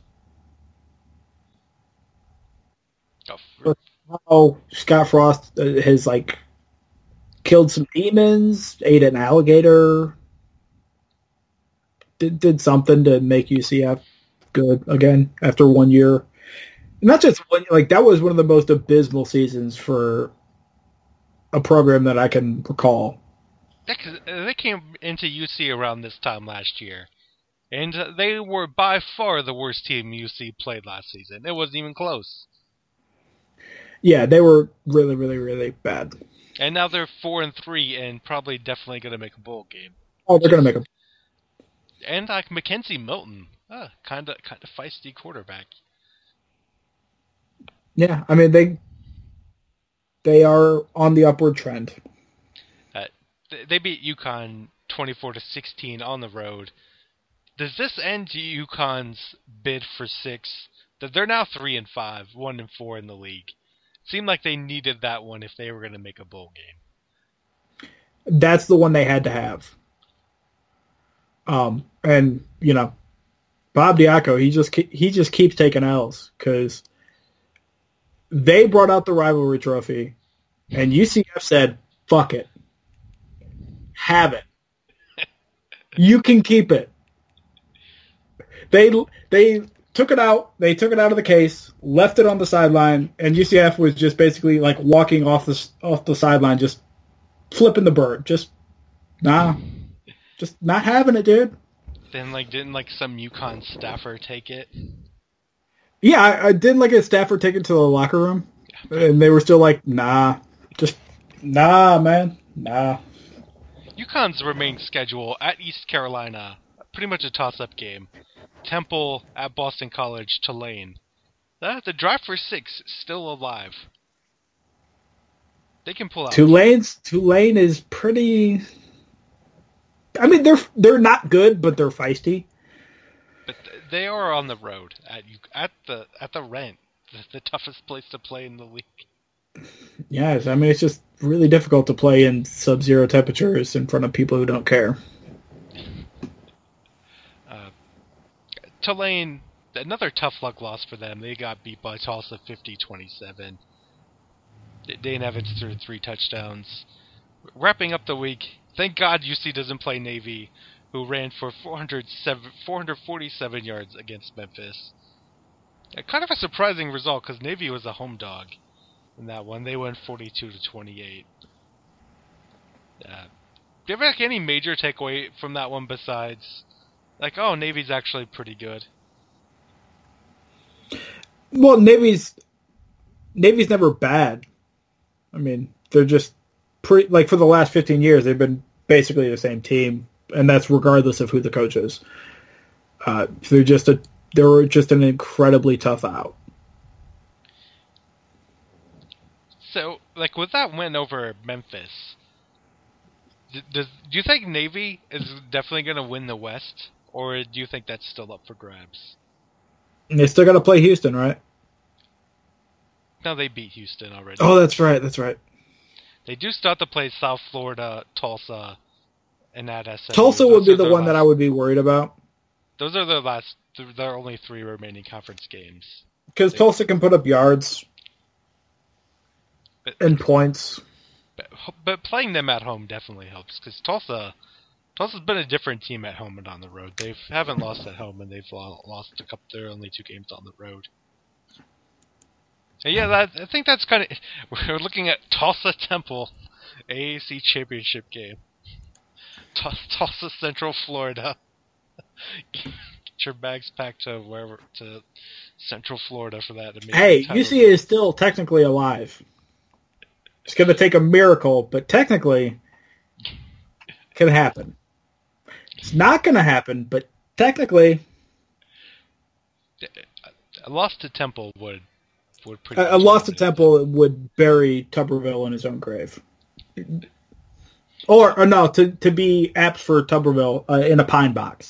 Oh, Scott Frost has killed some demons, ate an alligator, did something to make UCF good again after 1 year. Not just one, that was one of the most abysmal seasons for a program that I can recall. They came into UC around this time last year, and they were by far the worst team UC played last season. It wasn't even close. Yeah, they were really, really, really bad. And now they're 4-3 and probably definitely going to make a bowl game. Oh, they're going to make a. And Mackenzie Milton, kind of feisty quarterback. Yeah, I mean they are on the upward trend. They beat UConn 24-16 on the road. Does this end UConn's bid for 6? That they're now 3-5, 1-4 in the league. Seemed like they needed that one if they were going to make a bowl game. That's the one they had to have. And Bob Diaco, he just keeps taking L's because they brought out the rivalry trophy, and UCF said, "Fuck it, have it. You can keep it." They took it out. They took it out of the case, left it on the sideline, and UCF was just basically walking off the sideline, just flipping the bird. Just not having it, dude. Then didn't some UConn staffer take it? Yeah, I didn't a staffer take it to the locker room, and they were still nah, man, nah. UConn's remaining schedule at East Carolina, pretty much a toss-up game. Temple at Boston College, Tulane. The drive for 6 still alive. They can pull out. Tulane is pretty. I mean, they're not good, but they're feisty. But they are on the road at the Rent, the toughest place to play in the league. Yes, I mean it's just really difficult to play in sub-zero temperatures in front of people who don't care. Tulane, another tough luck loss for them. They got beat by Tulsa 50-27. Dane Evans threw 3 touchdowns. Wrapping up the week, thank God UC doesn't play Navy, who ran for 447 yards against Memphis. Kind of a surprising result because Navy was a home dog in that one. They went 42-28. Do you have any major takeaway from that one besides Navy's actually pretty good? Well, Navy's never bad. I mean, they're just pretty for the last 15 years they've been basically the same team, and that's regardless of who the coach is. They were just an incredibly tough out. So, with that win over Memphis, do you think Navy is definitely going to win the West, or do you think that's still up for grabs? And they still got to play Houston, right? No, they beat Houston already. Oh, that's right. They do still have to play South Florida, Tulsa, and at SMU. Tulsa would be the one that I would be worried about. Those are the last there are only 3 remaining conference games. Because Tulsa can put up yards and points. But playing them at home definitely helps, because Tulsa's been a different team at home and on the road. They haven't lost at home, and they've lost a couple. There are only 2 games on the road. So yeah, I think that's kind of. We're looking at Tulsa Temple, AAC championship game. Tulsa Central Florida. Get your bags packed to Central Florida for that. Hey, UCA is still technically alive. It's going to take a miracle, but technically, it can happen. It's not going to happen, but technically, a loss to Temple would pretty. A loss to Temple would bury Tuberville in his own grave. Or no, to be apt for Tuberville in a pine box.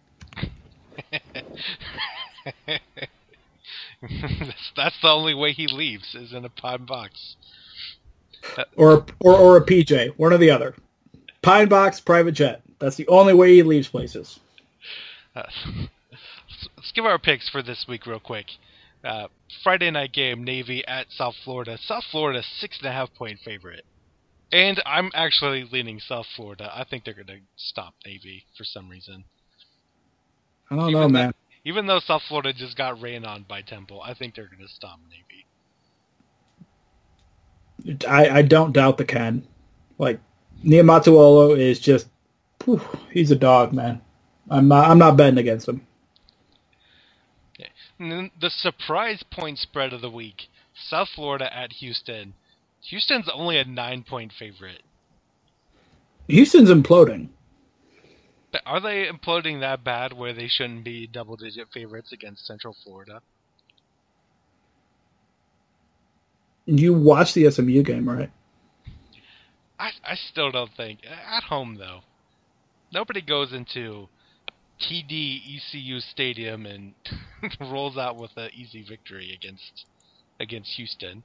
That's the only way he leaves, is in a pine box. Or a PJ, one or the other. Pine box, private jet. That's the only way he leaves places. Let's give our picks for this week real quick. Friday night game, Navy at South Florida. South Florida, 6.5 point favorite. And I'm actually leaning South Florida. I think they're going to stop Navy for some reason. I don't know, man. Even though South Florida just got rained on by Temple, I think they're going to stop Navy. I don't doubt the can. Like, Niamatuolo is just, he's a dog, man. I'm not betting against him. Okay. And then the surprise point spread of the week, South Florida at Houston. Houston's only a 9-point favorite. Houston's imploding. But are they imploding that bad where they shouldn't be double-digit favorites against Central Florida? You watched the SMU game, right? I still don't think. At home, though. Nobody goes into TD ECU Stadium and rolls out with an easy victory against Houston.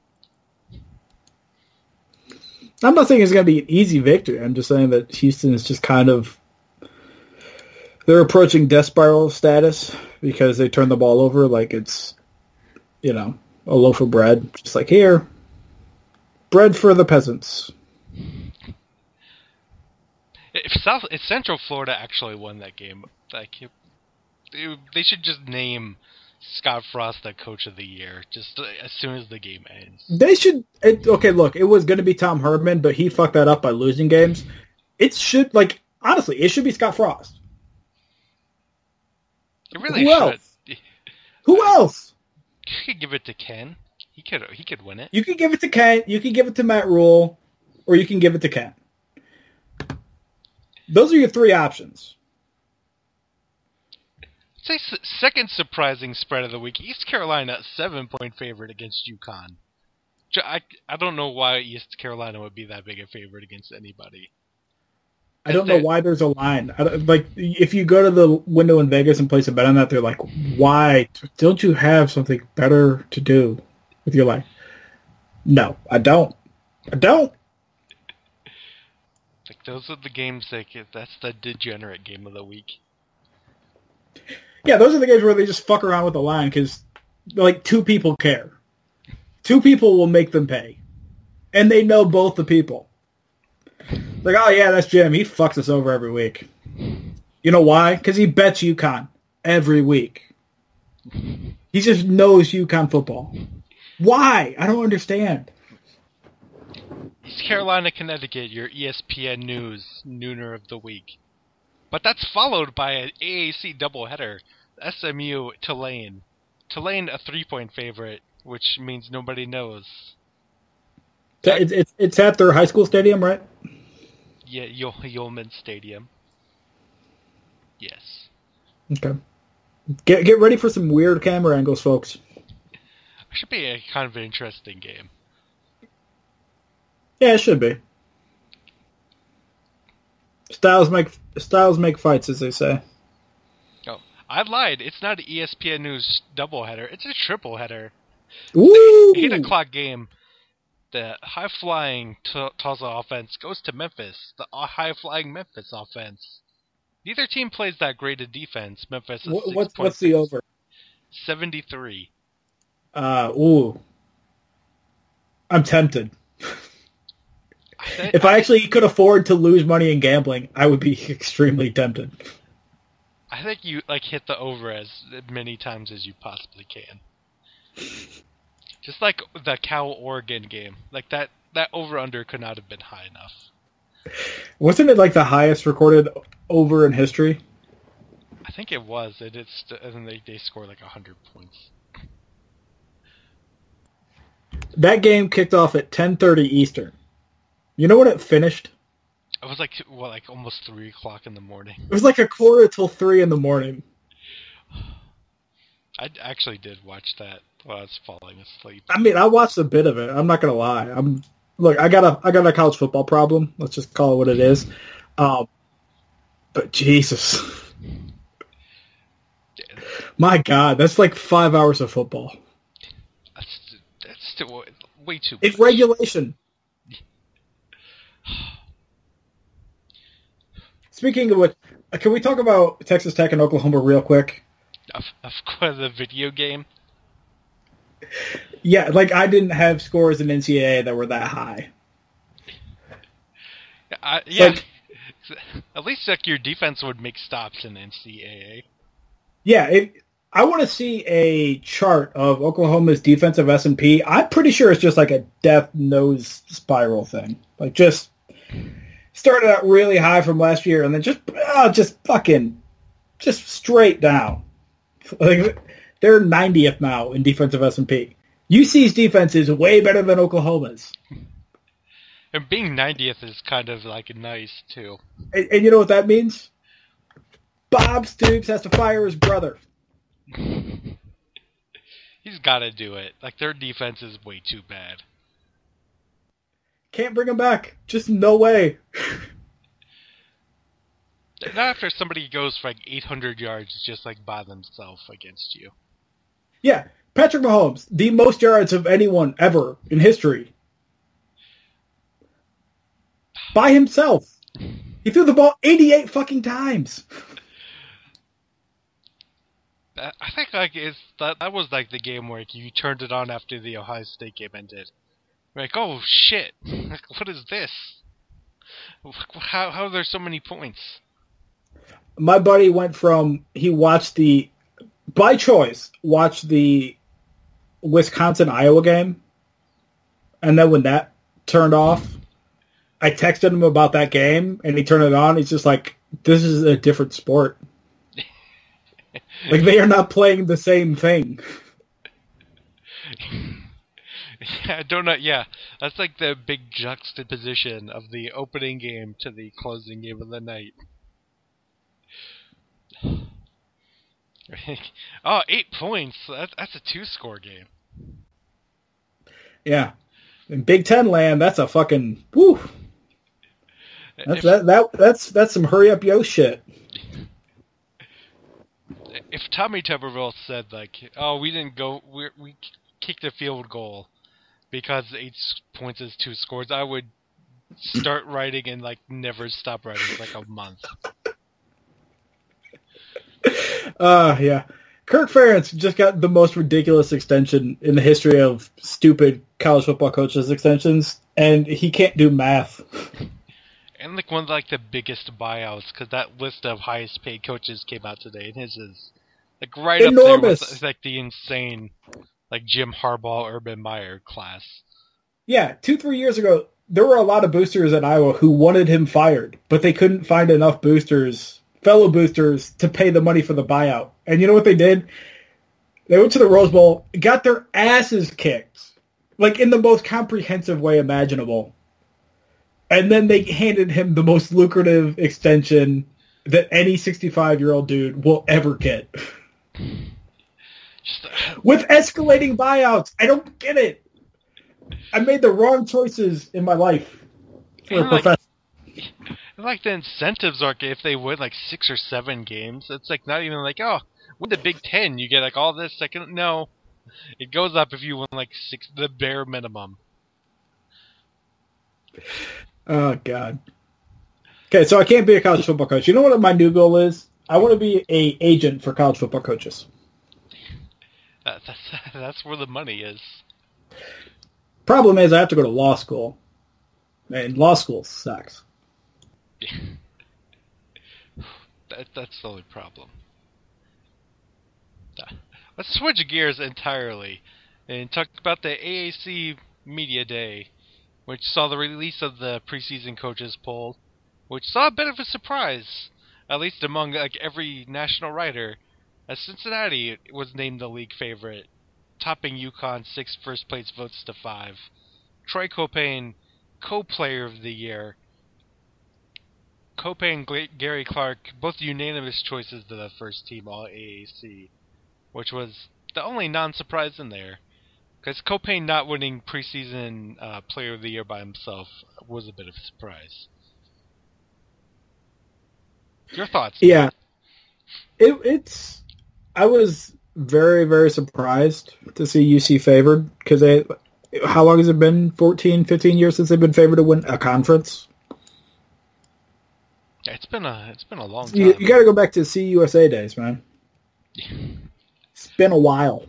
I'm not saying it's going to be an easy victory. I'm just saying that Houston is just kind of... They're approaching death spiral status because they turn the ball over like it's, a loaf of bread. Just like, here, bread for the peasants. If Central Florida actually won that game, they should just name Scott Frost the coach of the year just as soon as the game ends. They should. Okay, look, it was going to be Tom Herman, but he fucked that up by losing games. Honestly, it should be Scott Frost. It really Who should. Else? Who else? You could give it to Ken. He could win it. You could give it to Ken. You could give it to Matt Rule, or you can give it to Ken. Those are your 3 options. Say second surprising spread of the week. East Carolina, 7-point favorite against UConn. I don't know why East Carolina would be that big a favorite against anybody. I don't know why there's a line. If you go to the window in Vegas and place a bet on that, they're like, why? Don't you have something better to do with your life? No, I don't. Those are the games that's the degenerate game of the week. Yeah, those are the games where they just fuck around with the line because, 2 people care. 2 people will make them pay. And they know both the people. Like, oh yeah, that's Jim. He fucks us over every week. You know why? Because he bets UConn every week. He just knows UConn football. Why? I don't understand. East Carolina, Connecticut, your ESPN News nooner of the week. But that's followed by an AAC doubleheader. SMU, Tulane. Tulane, a 3-point favorite, which means nobody knows. It's at their high school stadium, right? Yeah, Yeoman Stadium. Yes. Okay. Get ready for some weird camera angles, folks. It should be a kind of an interesting game. Yeah, it should be. Styles make fights, as they say. Oh, I lied. It's not an ESPN News doubleheader. It's a tripleheader. Ooh! It's an 8 o'clock game. The high-flying Tulsa offense goes to Memphis. The high-flying Memphis offense Neither team plays that great a defense. Memphis is What's the over? 73. Ooh. I'm tempted. If I actually could afford to lose money in gambling, I would be extremely tempted. I think you hit the over as many times as you possibly can. Just like the Cal-Oregon game. Like that over-under could not have been high enough. Wasn't it like the highest recorded over in history? I think it was. And they scored like 100 points. That game kicked off at 10:30 Eastern. You know when it finished? It was like almost 3 o'clock in the morning. It was like a quarter till 3 in the morning. I actually did watch that while I was falling asleep. I mean, I watched a bit of it. I'm not gonna lie. Look, I got a college football problem. Let's just call it what it is. But Jesus, my God, that's like 5 hours of football. That's still way too much. It's regulation. Speaking of which, can we talk about Texas Tech and Oklahoma real quick? Of course, the video game. Yeah, like I didn't have scores in NCAA that were that high. Yeah, at least like your defense would make stops in NCAA. Yeah, I want to see a chart of Oklahoma's defensive S&P. I'm pretty sure it's just like a death nose spiral thing. Like just started out really high from last year and then just straight down. Like they're 90th now in defensive S&P. UC's defense is way better than Oklahoma's. And being 90th is kind of like nice too. And you know what that means? Bob Stoops has to fire his brother. He's got to do it. Like their defense is way too bad. Can't bring him back. Just no way. Not after somebody goes for like 800 yards just like by themselves against you. Yeah, Patrick Mahomes, the most yards of anyone ever in history. By himself. He threw the ball 88 fucking times. I think like that was like the game where you turned it on after the Ohio State game ended. Like, oh shit, like, what is this? How are there so many points? My buddy went from, he watched by choice, watched the Wisconsin-Iowa game, and then when that turned off, I texted him about that game, and he turned it on, he's just like, this is a different sport. Like, they are not playing the same thing. Yeah, I don't know. Yeah, that's like the big juxtaposition of the opening game to the closing game of the night. Oh, 8 points. That's a 2-score game. Yeah. In Big Ten land, that's a fucking woo. That's some hurry up yo shit. If Tommy Tuberville said like, "Oh, we kicked a field goal because 8 points is 2 scores," I would start writing and like never stop writing for like a month. Yeah. Kirk Ferentz just got the most ridiculous extension in the history of stupid college football coaches extensions, and he can't do math. And like one of like the biggest buyouts, because that list of highest paid coaches came out today, and his is like right enormous. Up there with like the insane like Jim Harbaugh, Urban Meyer class. Yeah, 2-3 years ago, there were a lot of boosters at Iowa who wanted him fired, but they couldn't find enough fellow boosters, to pay the money for the buyout. And you know what they did? They went to the Rose Bowl, got their asses kicked, like in the most comprehensive way imaginable. And then they handed him the most lucrative extension that any 65-year-old dude will ever get. With escalating buyouts. I don't get it. I made the wrong choices in my life for a professional. Like the incentives are if they win like 6 or 7 games, it's like not even like, oh, win the Big Ten, you get like all this. Second, no, it goes up if you win like 6, the bare minimum. Oh God. Okay, so I can't be a college football coach. You know what my new goal is? I want to be a agent for college football coaches. That's where the money is. Problem is, I have to go to law school, and law school sucks. Yeah. That's the only problem. Let's switch gears entirely and talk about the AAC Media Day, which saw the release of the preseason coaches poll, which saw a bit of a surprise, at least among every national writer, as Cincinnati was named the league favorite, topping UConn 6 first-place votes to 5. Troy Caupain, co-player of the year. Caupain and Gary Clark, both unanimous choices to the first team All-AAC, which was the only non-surprise in there. Because Caupain not winning preseason player of the year by himself was a bit of a surprise. Your thoughts? Yeah. It's... I was very, very surprised to see UC favored, because how long has it been? 14, 15 years since they've been favored to win a conference? It's been a long time. You got to go back to CUSA days, man. It's been a while.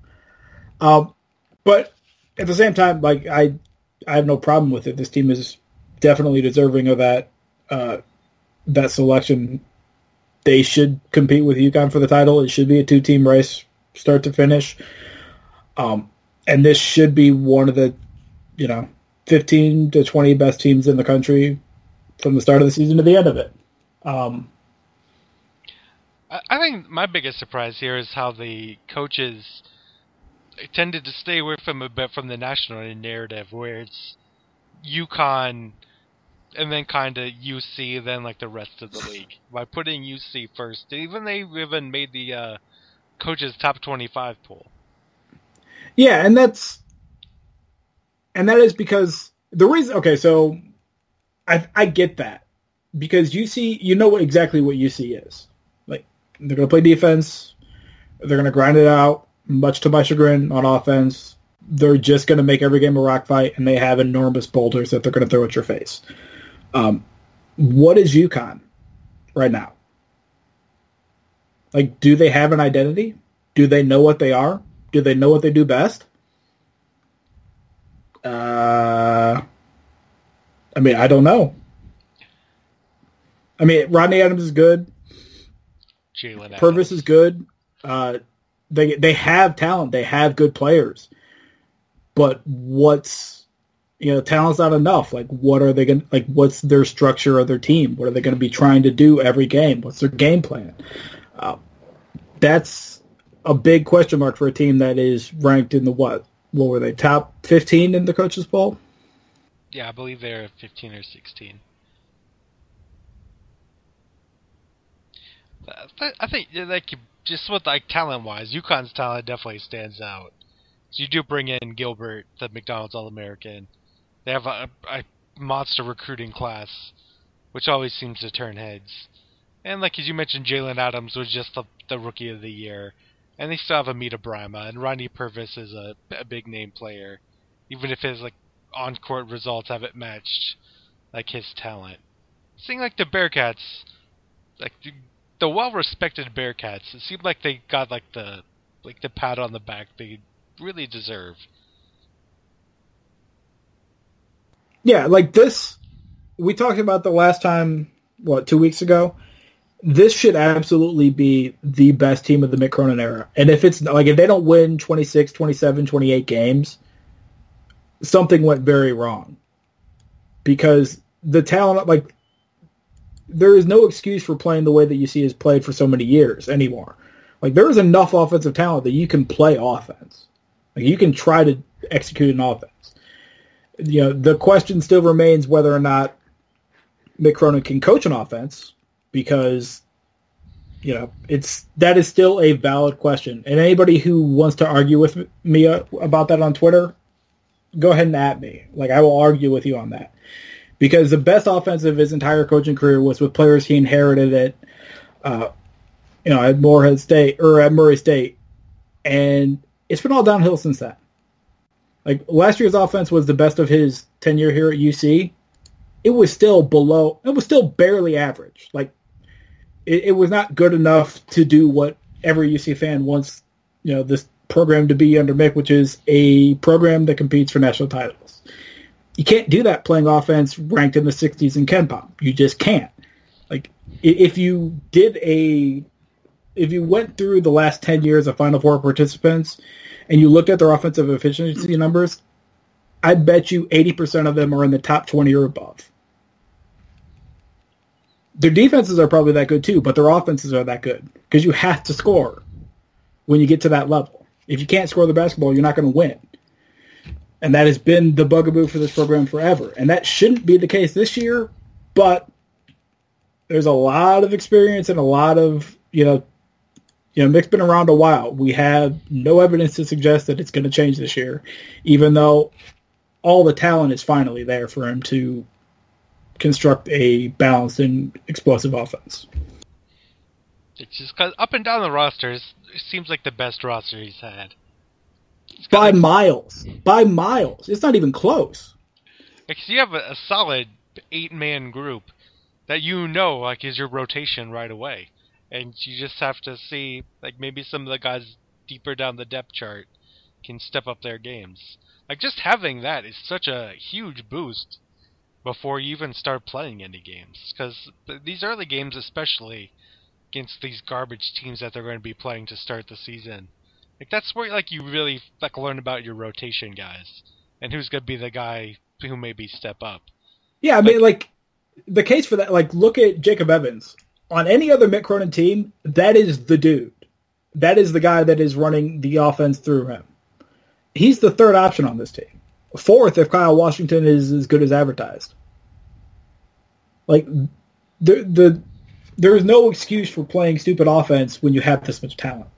But at the same time, like I have no problem with it. This team is definitely deserving of that selection. They should compete with UConn for the title. It should be a 2-team race, start to finish. And this should be one of the, 15 to 20 best teams in the country from the start of the season to the end of it. I think my biggest surprise here is how the coaches tended to stay away from a bit from the national narrative, where it's UConn and then kind of UC, then like the rest of the league. By putting UC first, they even made the coaches top 25 poll. Yeah, and that is because the reason. Okay, so I get that, because UC, you know exactly what UC is. Like, they're going to play defense, they're going to grind it out, much to my chagrin, on offense. They're just going to make every game a rock fight, and they have enormous boulders that they're going to throw at your face. What is UConn right now? Like, do they have an identity? Do they know what they are? Do they know what they do best? I don't know. Rodney Adams is good. Jalen Purvis is good. They have talent. They have good players. But talent's not enough. Like, what are they going to, like, what's their structure of their team? What are they going to be trying to do every game? What's their game plan? That's a big question mark for a team that is ranked in the what were they, top 15 in the coaches poll? Yeah, I believe they're 15 or 16. I think, like, just with, like, talent-wise, UConn's talent definitely stands out. So you do bring in Gilbert, the McDonald's All-American. They have a monster recruiting class, which always seems to turn heads. And, like, as you mentioned, Jalen Adams was just the Rookie of the Year. And they still have Amita Brima, and Rodney Purvis is a big-name player, even if his, like, on-court results haven't matched, like, his talent. Seeing, like, the Bearcats, like, the well-respected Bearcats, it seemed like they got, like, the pat on the back they really deserve. Yeah, like this, we talked about the last time, 2 weeks ago? This should absolutely be the best team of the Mick Cronin era. And if it's, like, if they don't win 26, 27, 28 games, something went very wrong. Because the talent, like, there is no excuse for playing the way that UC has played for so many years anymore. Like, there is enough offensive talent that you can play offense. Like, you can try to execute an offense. The question still remains whether or not Mick Cronin can coach an offense, because, that is still a valid question. And anybody who wants to argue with me about that on Twitter, go ahead and at me. Like, I will argue with you on that. Because the best offense of his entire coaching career was with players he inherited at Morehead State or at Murray State, and it's been all downhill since then. Like, last year's offense was the best of his tenure here at UC, it was still below. It was still barely average. Like it was not good enough to do what every UC fan wants, this program to be under Mick, which is a program that competes for national titles. You can't do that playing offense ranked in the 60s in KenPom. You just can't. Like if you went through the last 10 years of Final Four participants and you looked at their offensive efficiency numbers, I'd bet you 80% of them are in the top 20 or above. Their defenses are probably that good too, but their offenses are that good because you have to score when you get to that level. If you can't score the basketball, you're not going to win. And that has been the bugaboo for this program forever. And that shouldn't be the case this year, but there's a lot of experience and a lot of, Mick's been around a while. We have no evidence to suggest that it's going to change this year, even though all the talent is finally there for him to construct a balanced and explosive offense. It's just because up and down the rosters, it seems like the best roster he's had. By miles. By miles. It's not even close. Because you have a solid 8-man group that is your rotation right away. And you just have to see, maybe some of the guys deeper down the depth chart can step up their games. Just having that is such a huge boost before you even start playing any games. Because these early games, especially against these garbage teams that they're going to be playing to start the season, that's where you really learn about your rotation guys and who's going to be the guy who maybe step up. Yeah, I mean, the case for that, look at Jacob Evans. On any other Mick Cronin team, that is the dude. That is the guy that is running the offense through him. He's the third option on this team. Fourth, if Kyle Washington is as good as advertised. There is no excuse for playing stupid offense when you have this much talent.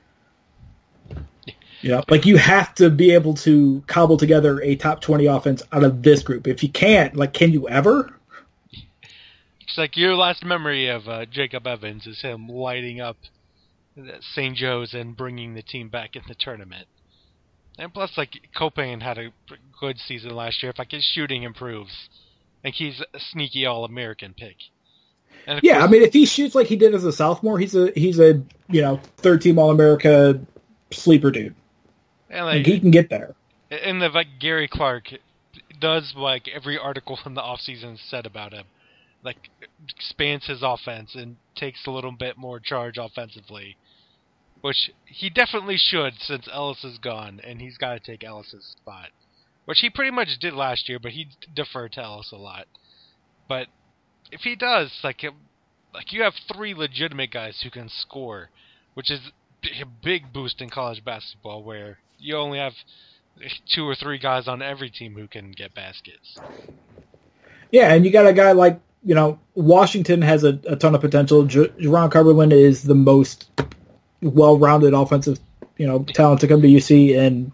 You have to be able to cobble together a top 20 offense out of this group. If you can't, can you ever? It's your last memory of Jacob Evans is him lighting up St. Joe's and bringing the team back in the tournament. And plus, Copan had a good season last year. If his shooting improves, he's a sneaky All-American pick. And course, I mean, if he shoots like he did as a sophomore, he's a third-team All-America sleeper dude. And he can get there. And Gary Clark does every article in the offseason said about him. Expands his offense and takes a little bit more charge offensively, which he definitely should since Ellis is gone, and he's got to take Ellis's spot, which he pretty much did last year, but he deferred to Ellis a lot. But if he does, you have 3 legitimate guys who can score, which is a big boost in college basketball, where you only have 2 or 3 guys on every team who can get baskets. Yeah, and you got a guy Washington has a ton of potential. Jerron Cumberland is the most well-rounded offensive, talent to come to UC, and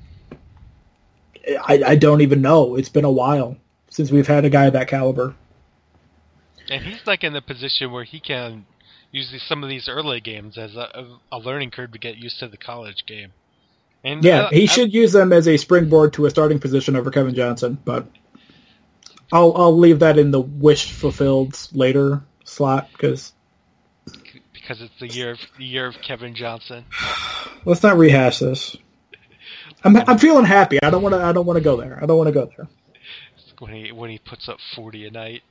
I don't even know. It's been a while since we've had a guy of that caliber. And he's in the position where he can use some of these early games as a learning curve to get used to the college game. And he should use them as a springboard to a starting position over Kevin Johnson, but I'll leave that in the wish fulfilled later slot because it's the year of Kevin Johnson. Let's not rehash this. I'm feeling happy. I don't want to go there. I don't want to go there. When he puts up 40 a night.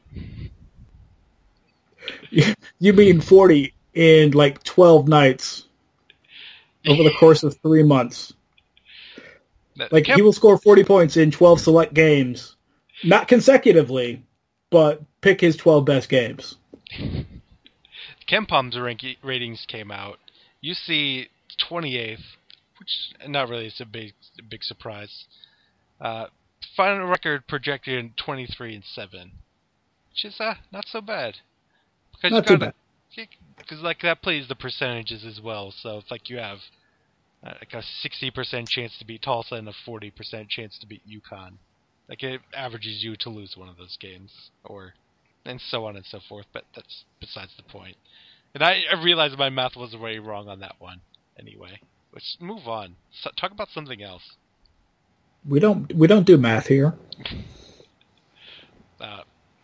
You mean 40 in 12 nights over the course of 3 months? He will score 40 points in 12 select games. Not consecutively, but pick his 12 best games. KenPom's ratings came out. UC 28th, which not really is a big surprise. Final record projected in 23-7, which is not so bad. Not too bad. Because that plays the percentages as well. So if you have a 60% chance to beat Tulsa and a 40% chance to beat UConn. It averages you to lose one of those games, and so on and so forth, but that's besides the point. And I realized my math was way wrong on that one. Anyway, let's move on. Talk about something else. We don't do math here.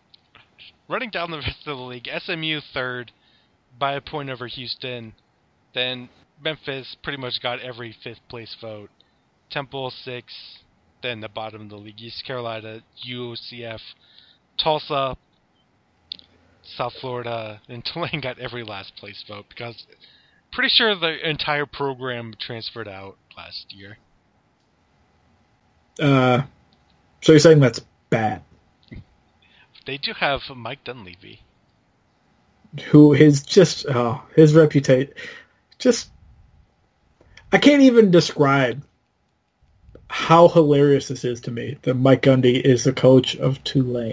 running down the rest of the league, SMU third by a point over Houston. Then Memphis pretty much got every fifth place vote. Temple sixth. Then the bottom of the league, East Carolina, UCF, Tulsa, South Florida, and Tulane got every last place vote because pretty sure the entire program transferred out last year. So you're saying that's bad? They do have Mike Dunleavy, who is just his reputation. Just I can't even describe how hilarious this is to me that Mike Gundy is the coach of Tulane.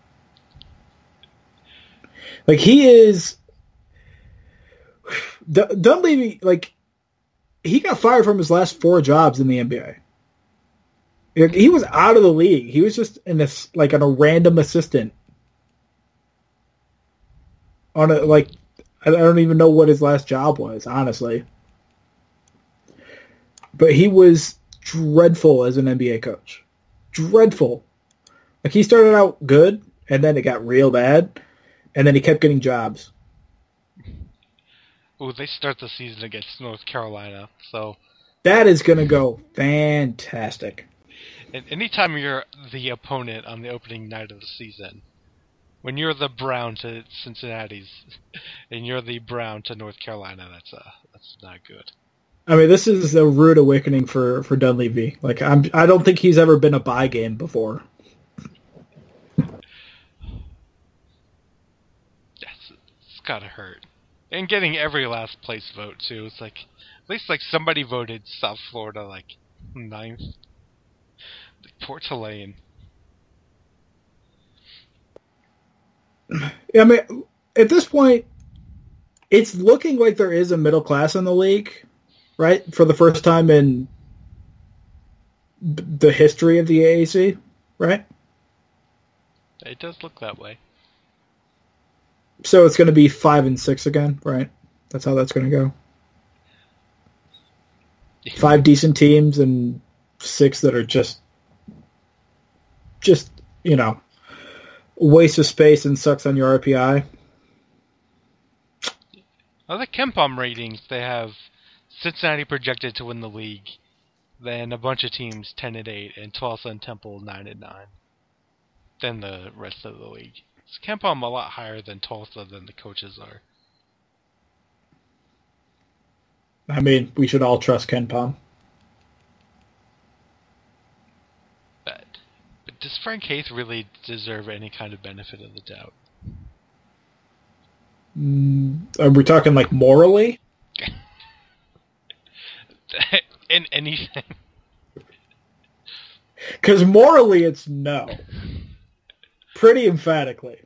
Like he is Dunleavy. Like he got fired from his last 4 jobs in the NBA. He was out of the league. He was just in this like on a random assistant on a like I don't even know what his last job was, honestly. But he was dreadful as an NBA coach. Dreadful. Like he started out good and then it got real bad and then he kept getting jobs. Oh, they start the season against North Carolina, so that is going to go fantastic. And anytime you're the opponent on the opening night of the season, when you're the Brown to Cincinnati's and you're the Brown to North Carolina, that's not good. I mean, this is a rude awakening for Dunleavy. Like I don't think he's ever been a bye game before. Yes, it's gotta hurt. And getting every last place vote too. It's like at least like somebody voted South Florida like 9th. Poor Tulane. I mean, at this point, it's looking like there is a middle class in the league, right? For the first time in the history of the AAC, right? It does look that way. So it's going to be 5 and 6 again, right? That's how that's going to go. 5 decent teams and 6 that are just waste of space and sucks on your RPI. Well, the KenPom ratings, they have Cincinnati projected to win the league, then a bunch of teams 10-8, and Tulsa and Temple 9-9. Then the rest of the league. It's KenPom a lot higher than Tulsa than the coaches are. I mean, we should all trust KenPom. But does Frank Haith really deserve any kind of benefit of the doubt? Are we talking like morally? In anything. Because morally, it's no. Pretty emphatically.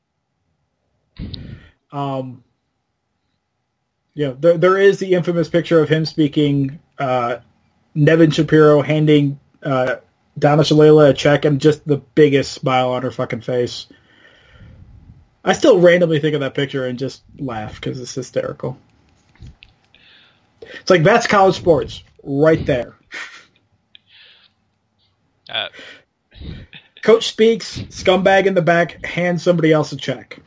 There is the infamous picture of him speaking, Nevin Shapiro handing Donna Shalala a check and just the biggest smile on her fucking face. I still randomly think of that picture and just laugh because it's hysterical. It's like, that's college sports right there. Coach speaks, scumbag in the back, hands somebody else a check.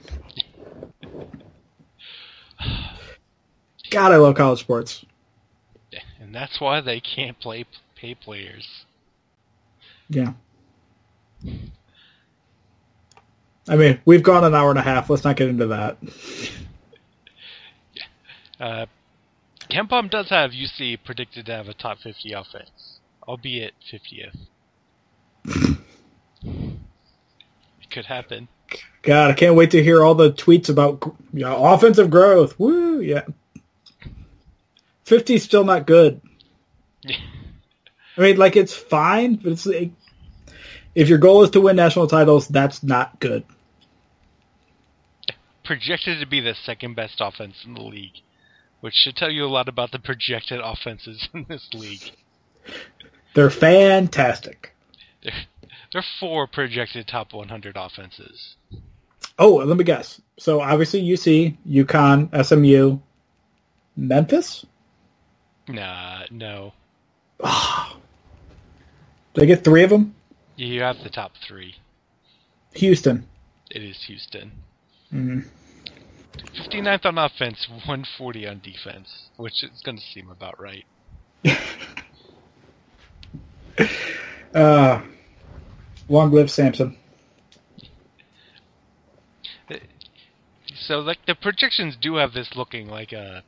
God, I love college sports. And that's why they can't pay players. Yeah. I mean, we've gone an hour and a half. Let's not get into that. KenPom does have UC predicted to have a top 50 offense, albeit 50th. It could happen. God, I can't wait to hear all the tweets about offensive growth. Woo, yeah. 50 is still not good. I mean, like, it's fine, but it's like, if your goal is to win national titles, that's not good. Projected to be the second best offense in the league, which should tell you a lot about the projected offenses in this league. They're fantastic. There are 4 projected top 100 offenses. Oh, let me guess. So obviously UC, UConn, SMU, Memphis? No. Did I get 3 of them? You have the top 3. Houston. It is Houston. Mm. 59th on offense, 140 on defense, which is going to seem about right. Long live Samson. So, like, the projections do have this looking like a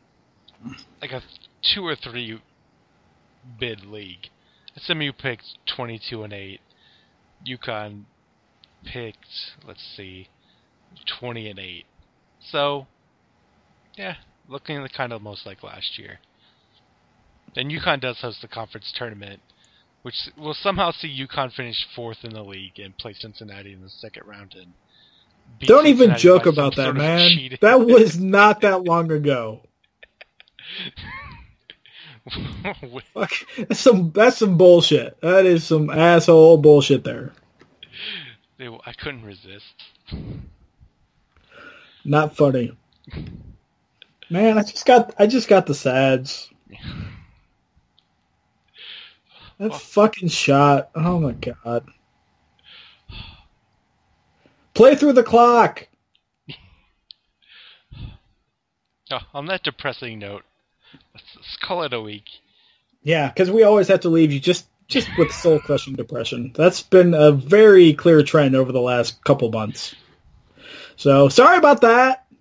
2 or 3 bid league. SMU picked 22-8. UConn picked, let's see, 20-8. So, yeah, looking kind of most like last year. And UConn does host the conference tournament, which will somehow see UConn finish 4th in the league and play Cincinnati in the second round. And don't even joke about that, man. That was not that long ago. Fuck, that's some bullshit. That is some asshole bullshit there. I couldn't resist. Not funny. Man, I just got the sads. That fucking shot. Oh my god. Play through the clock. Oh, on that depressing note, let's call it a week. Yeah, because we always have to leave you just with soul-crushing depression. That's been a very clear trend over the last couple months. So, sorry about that.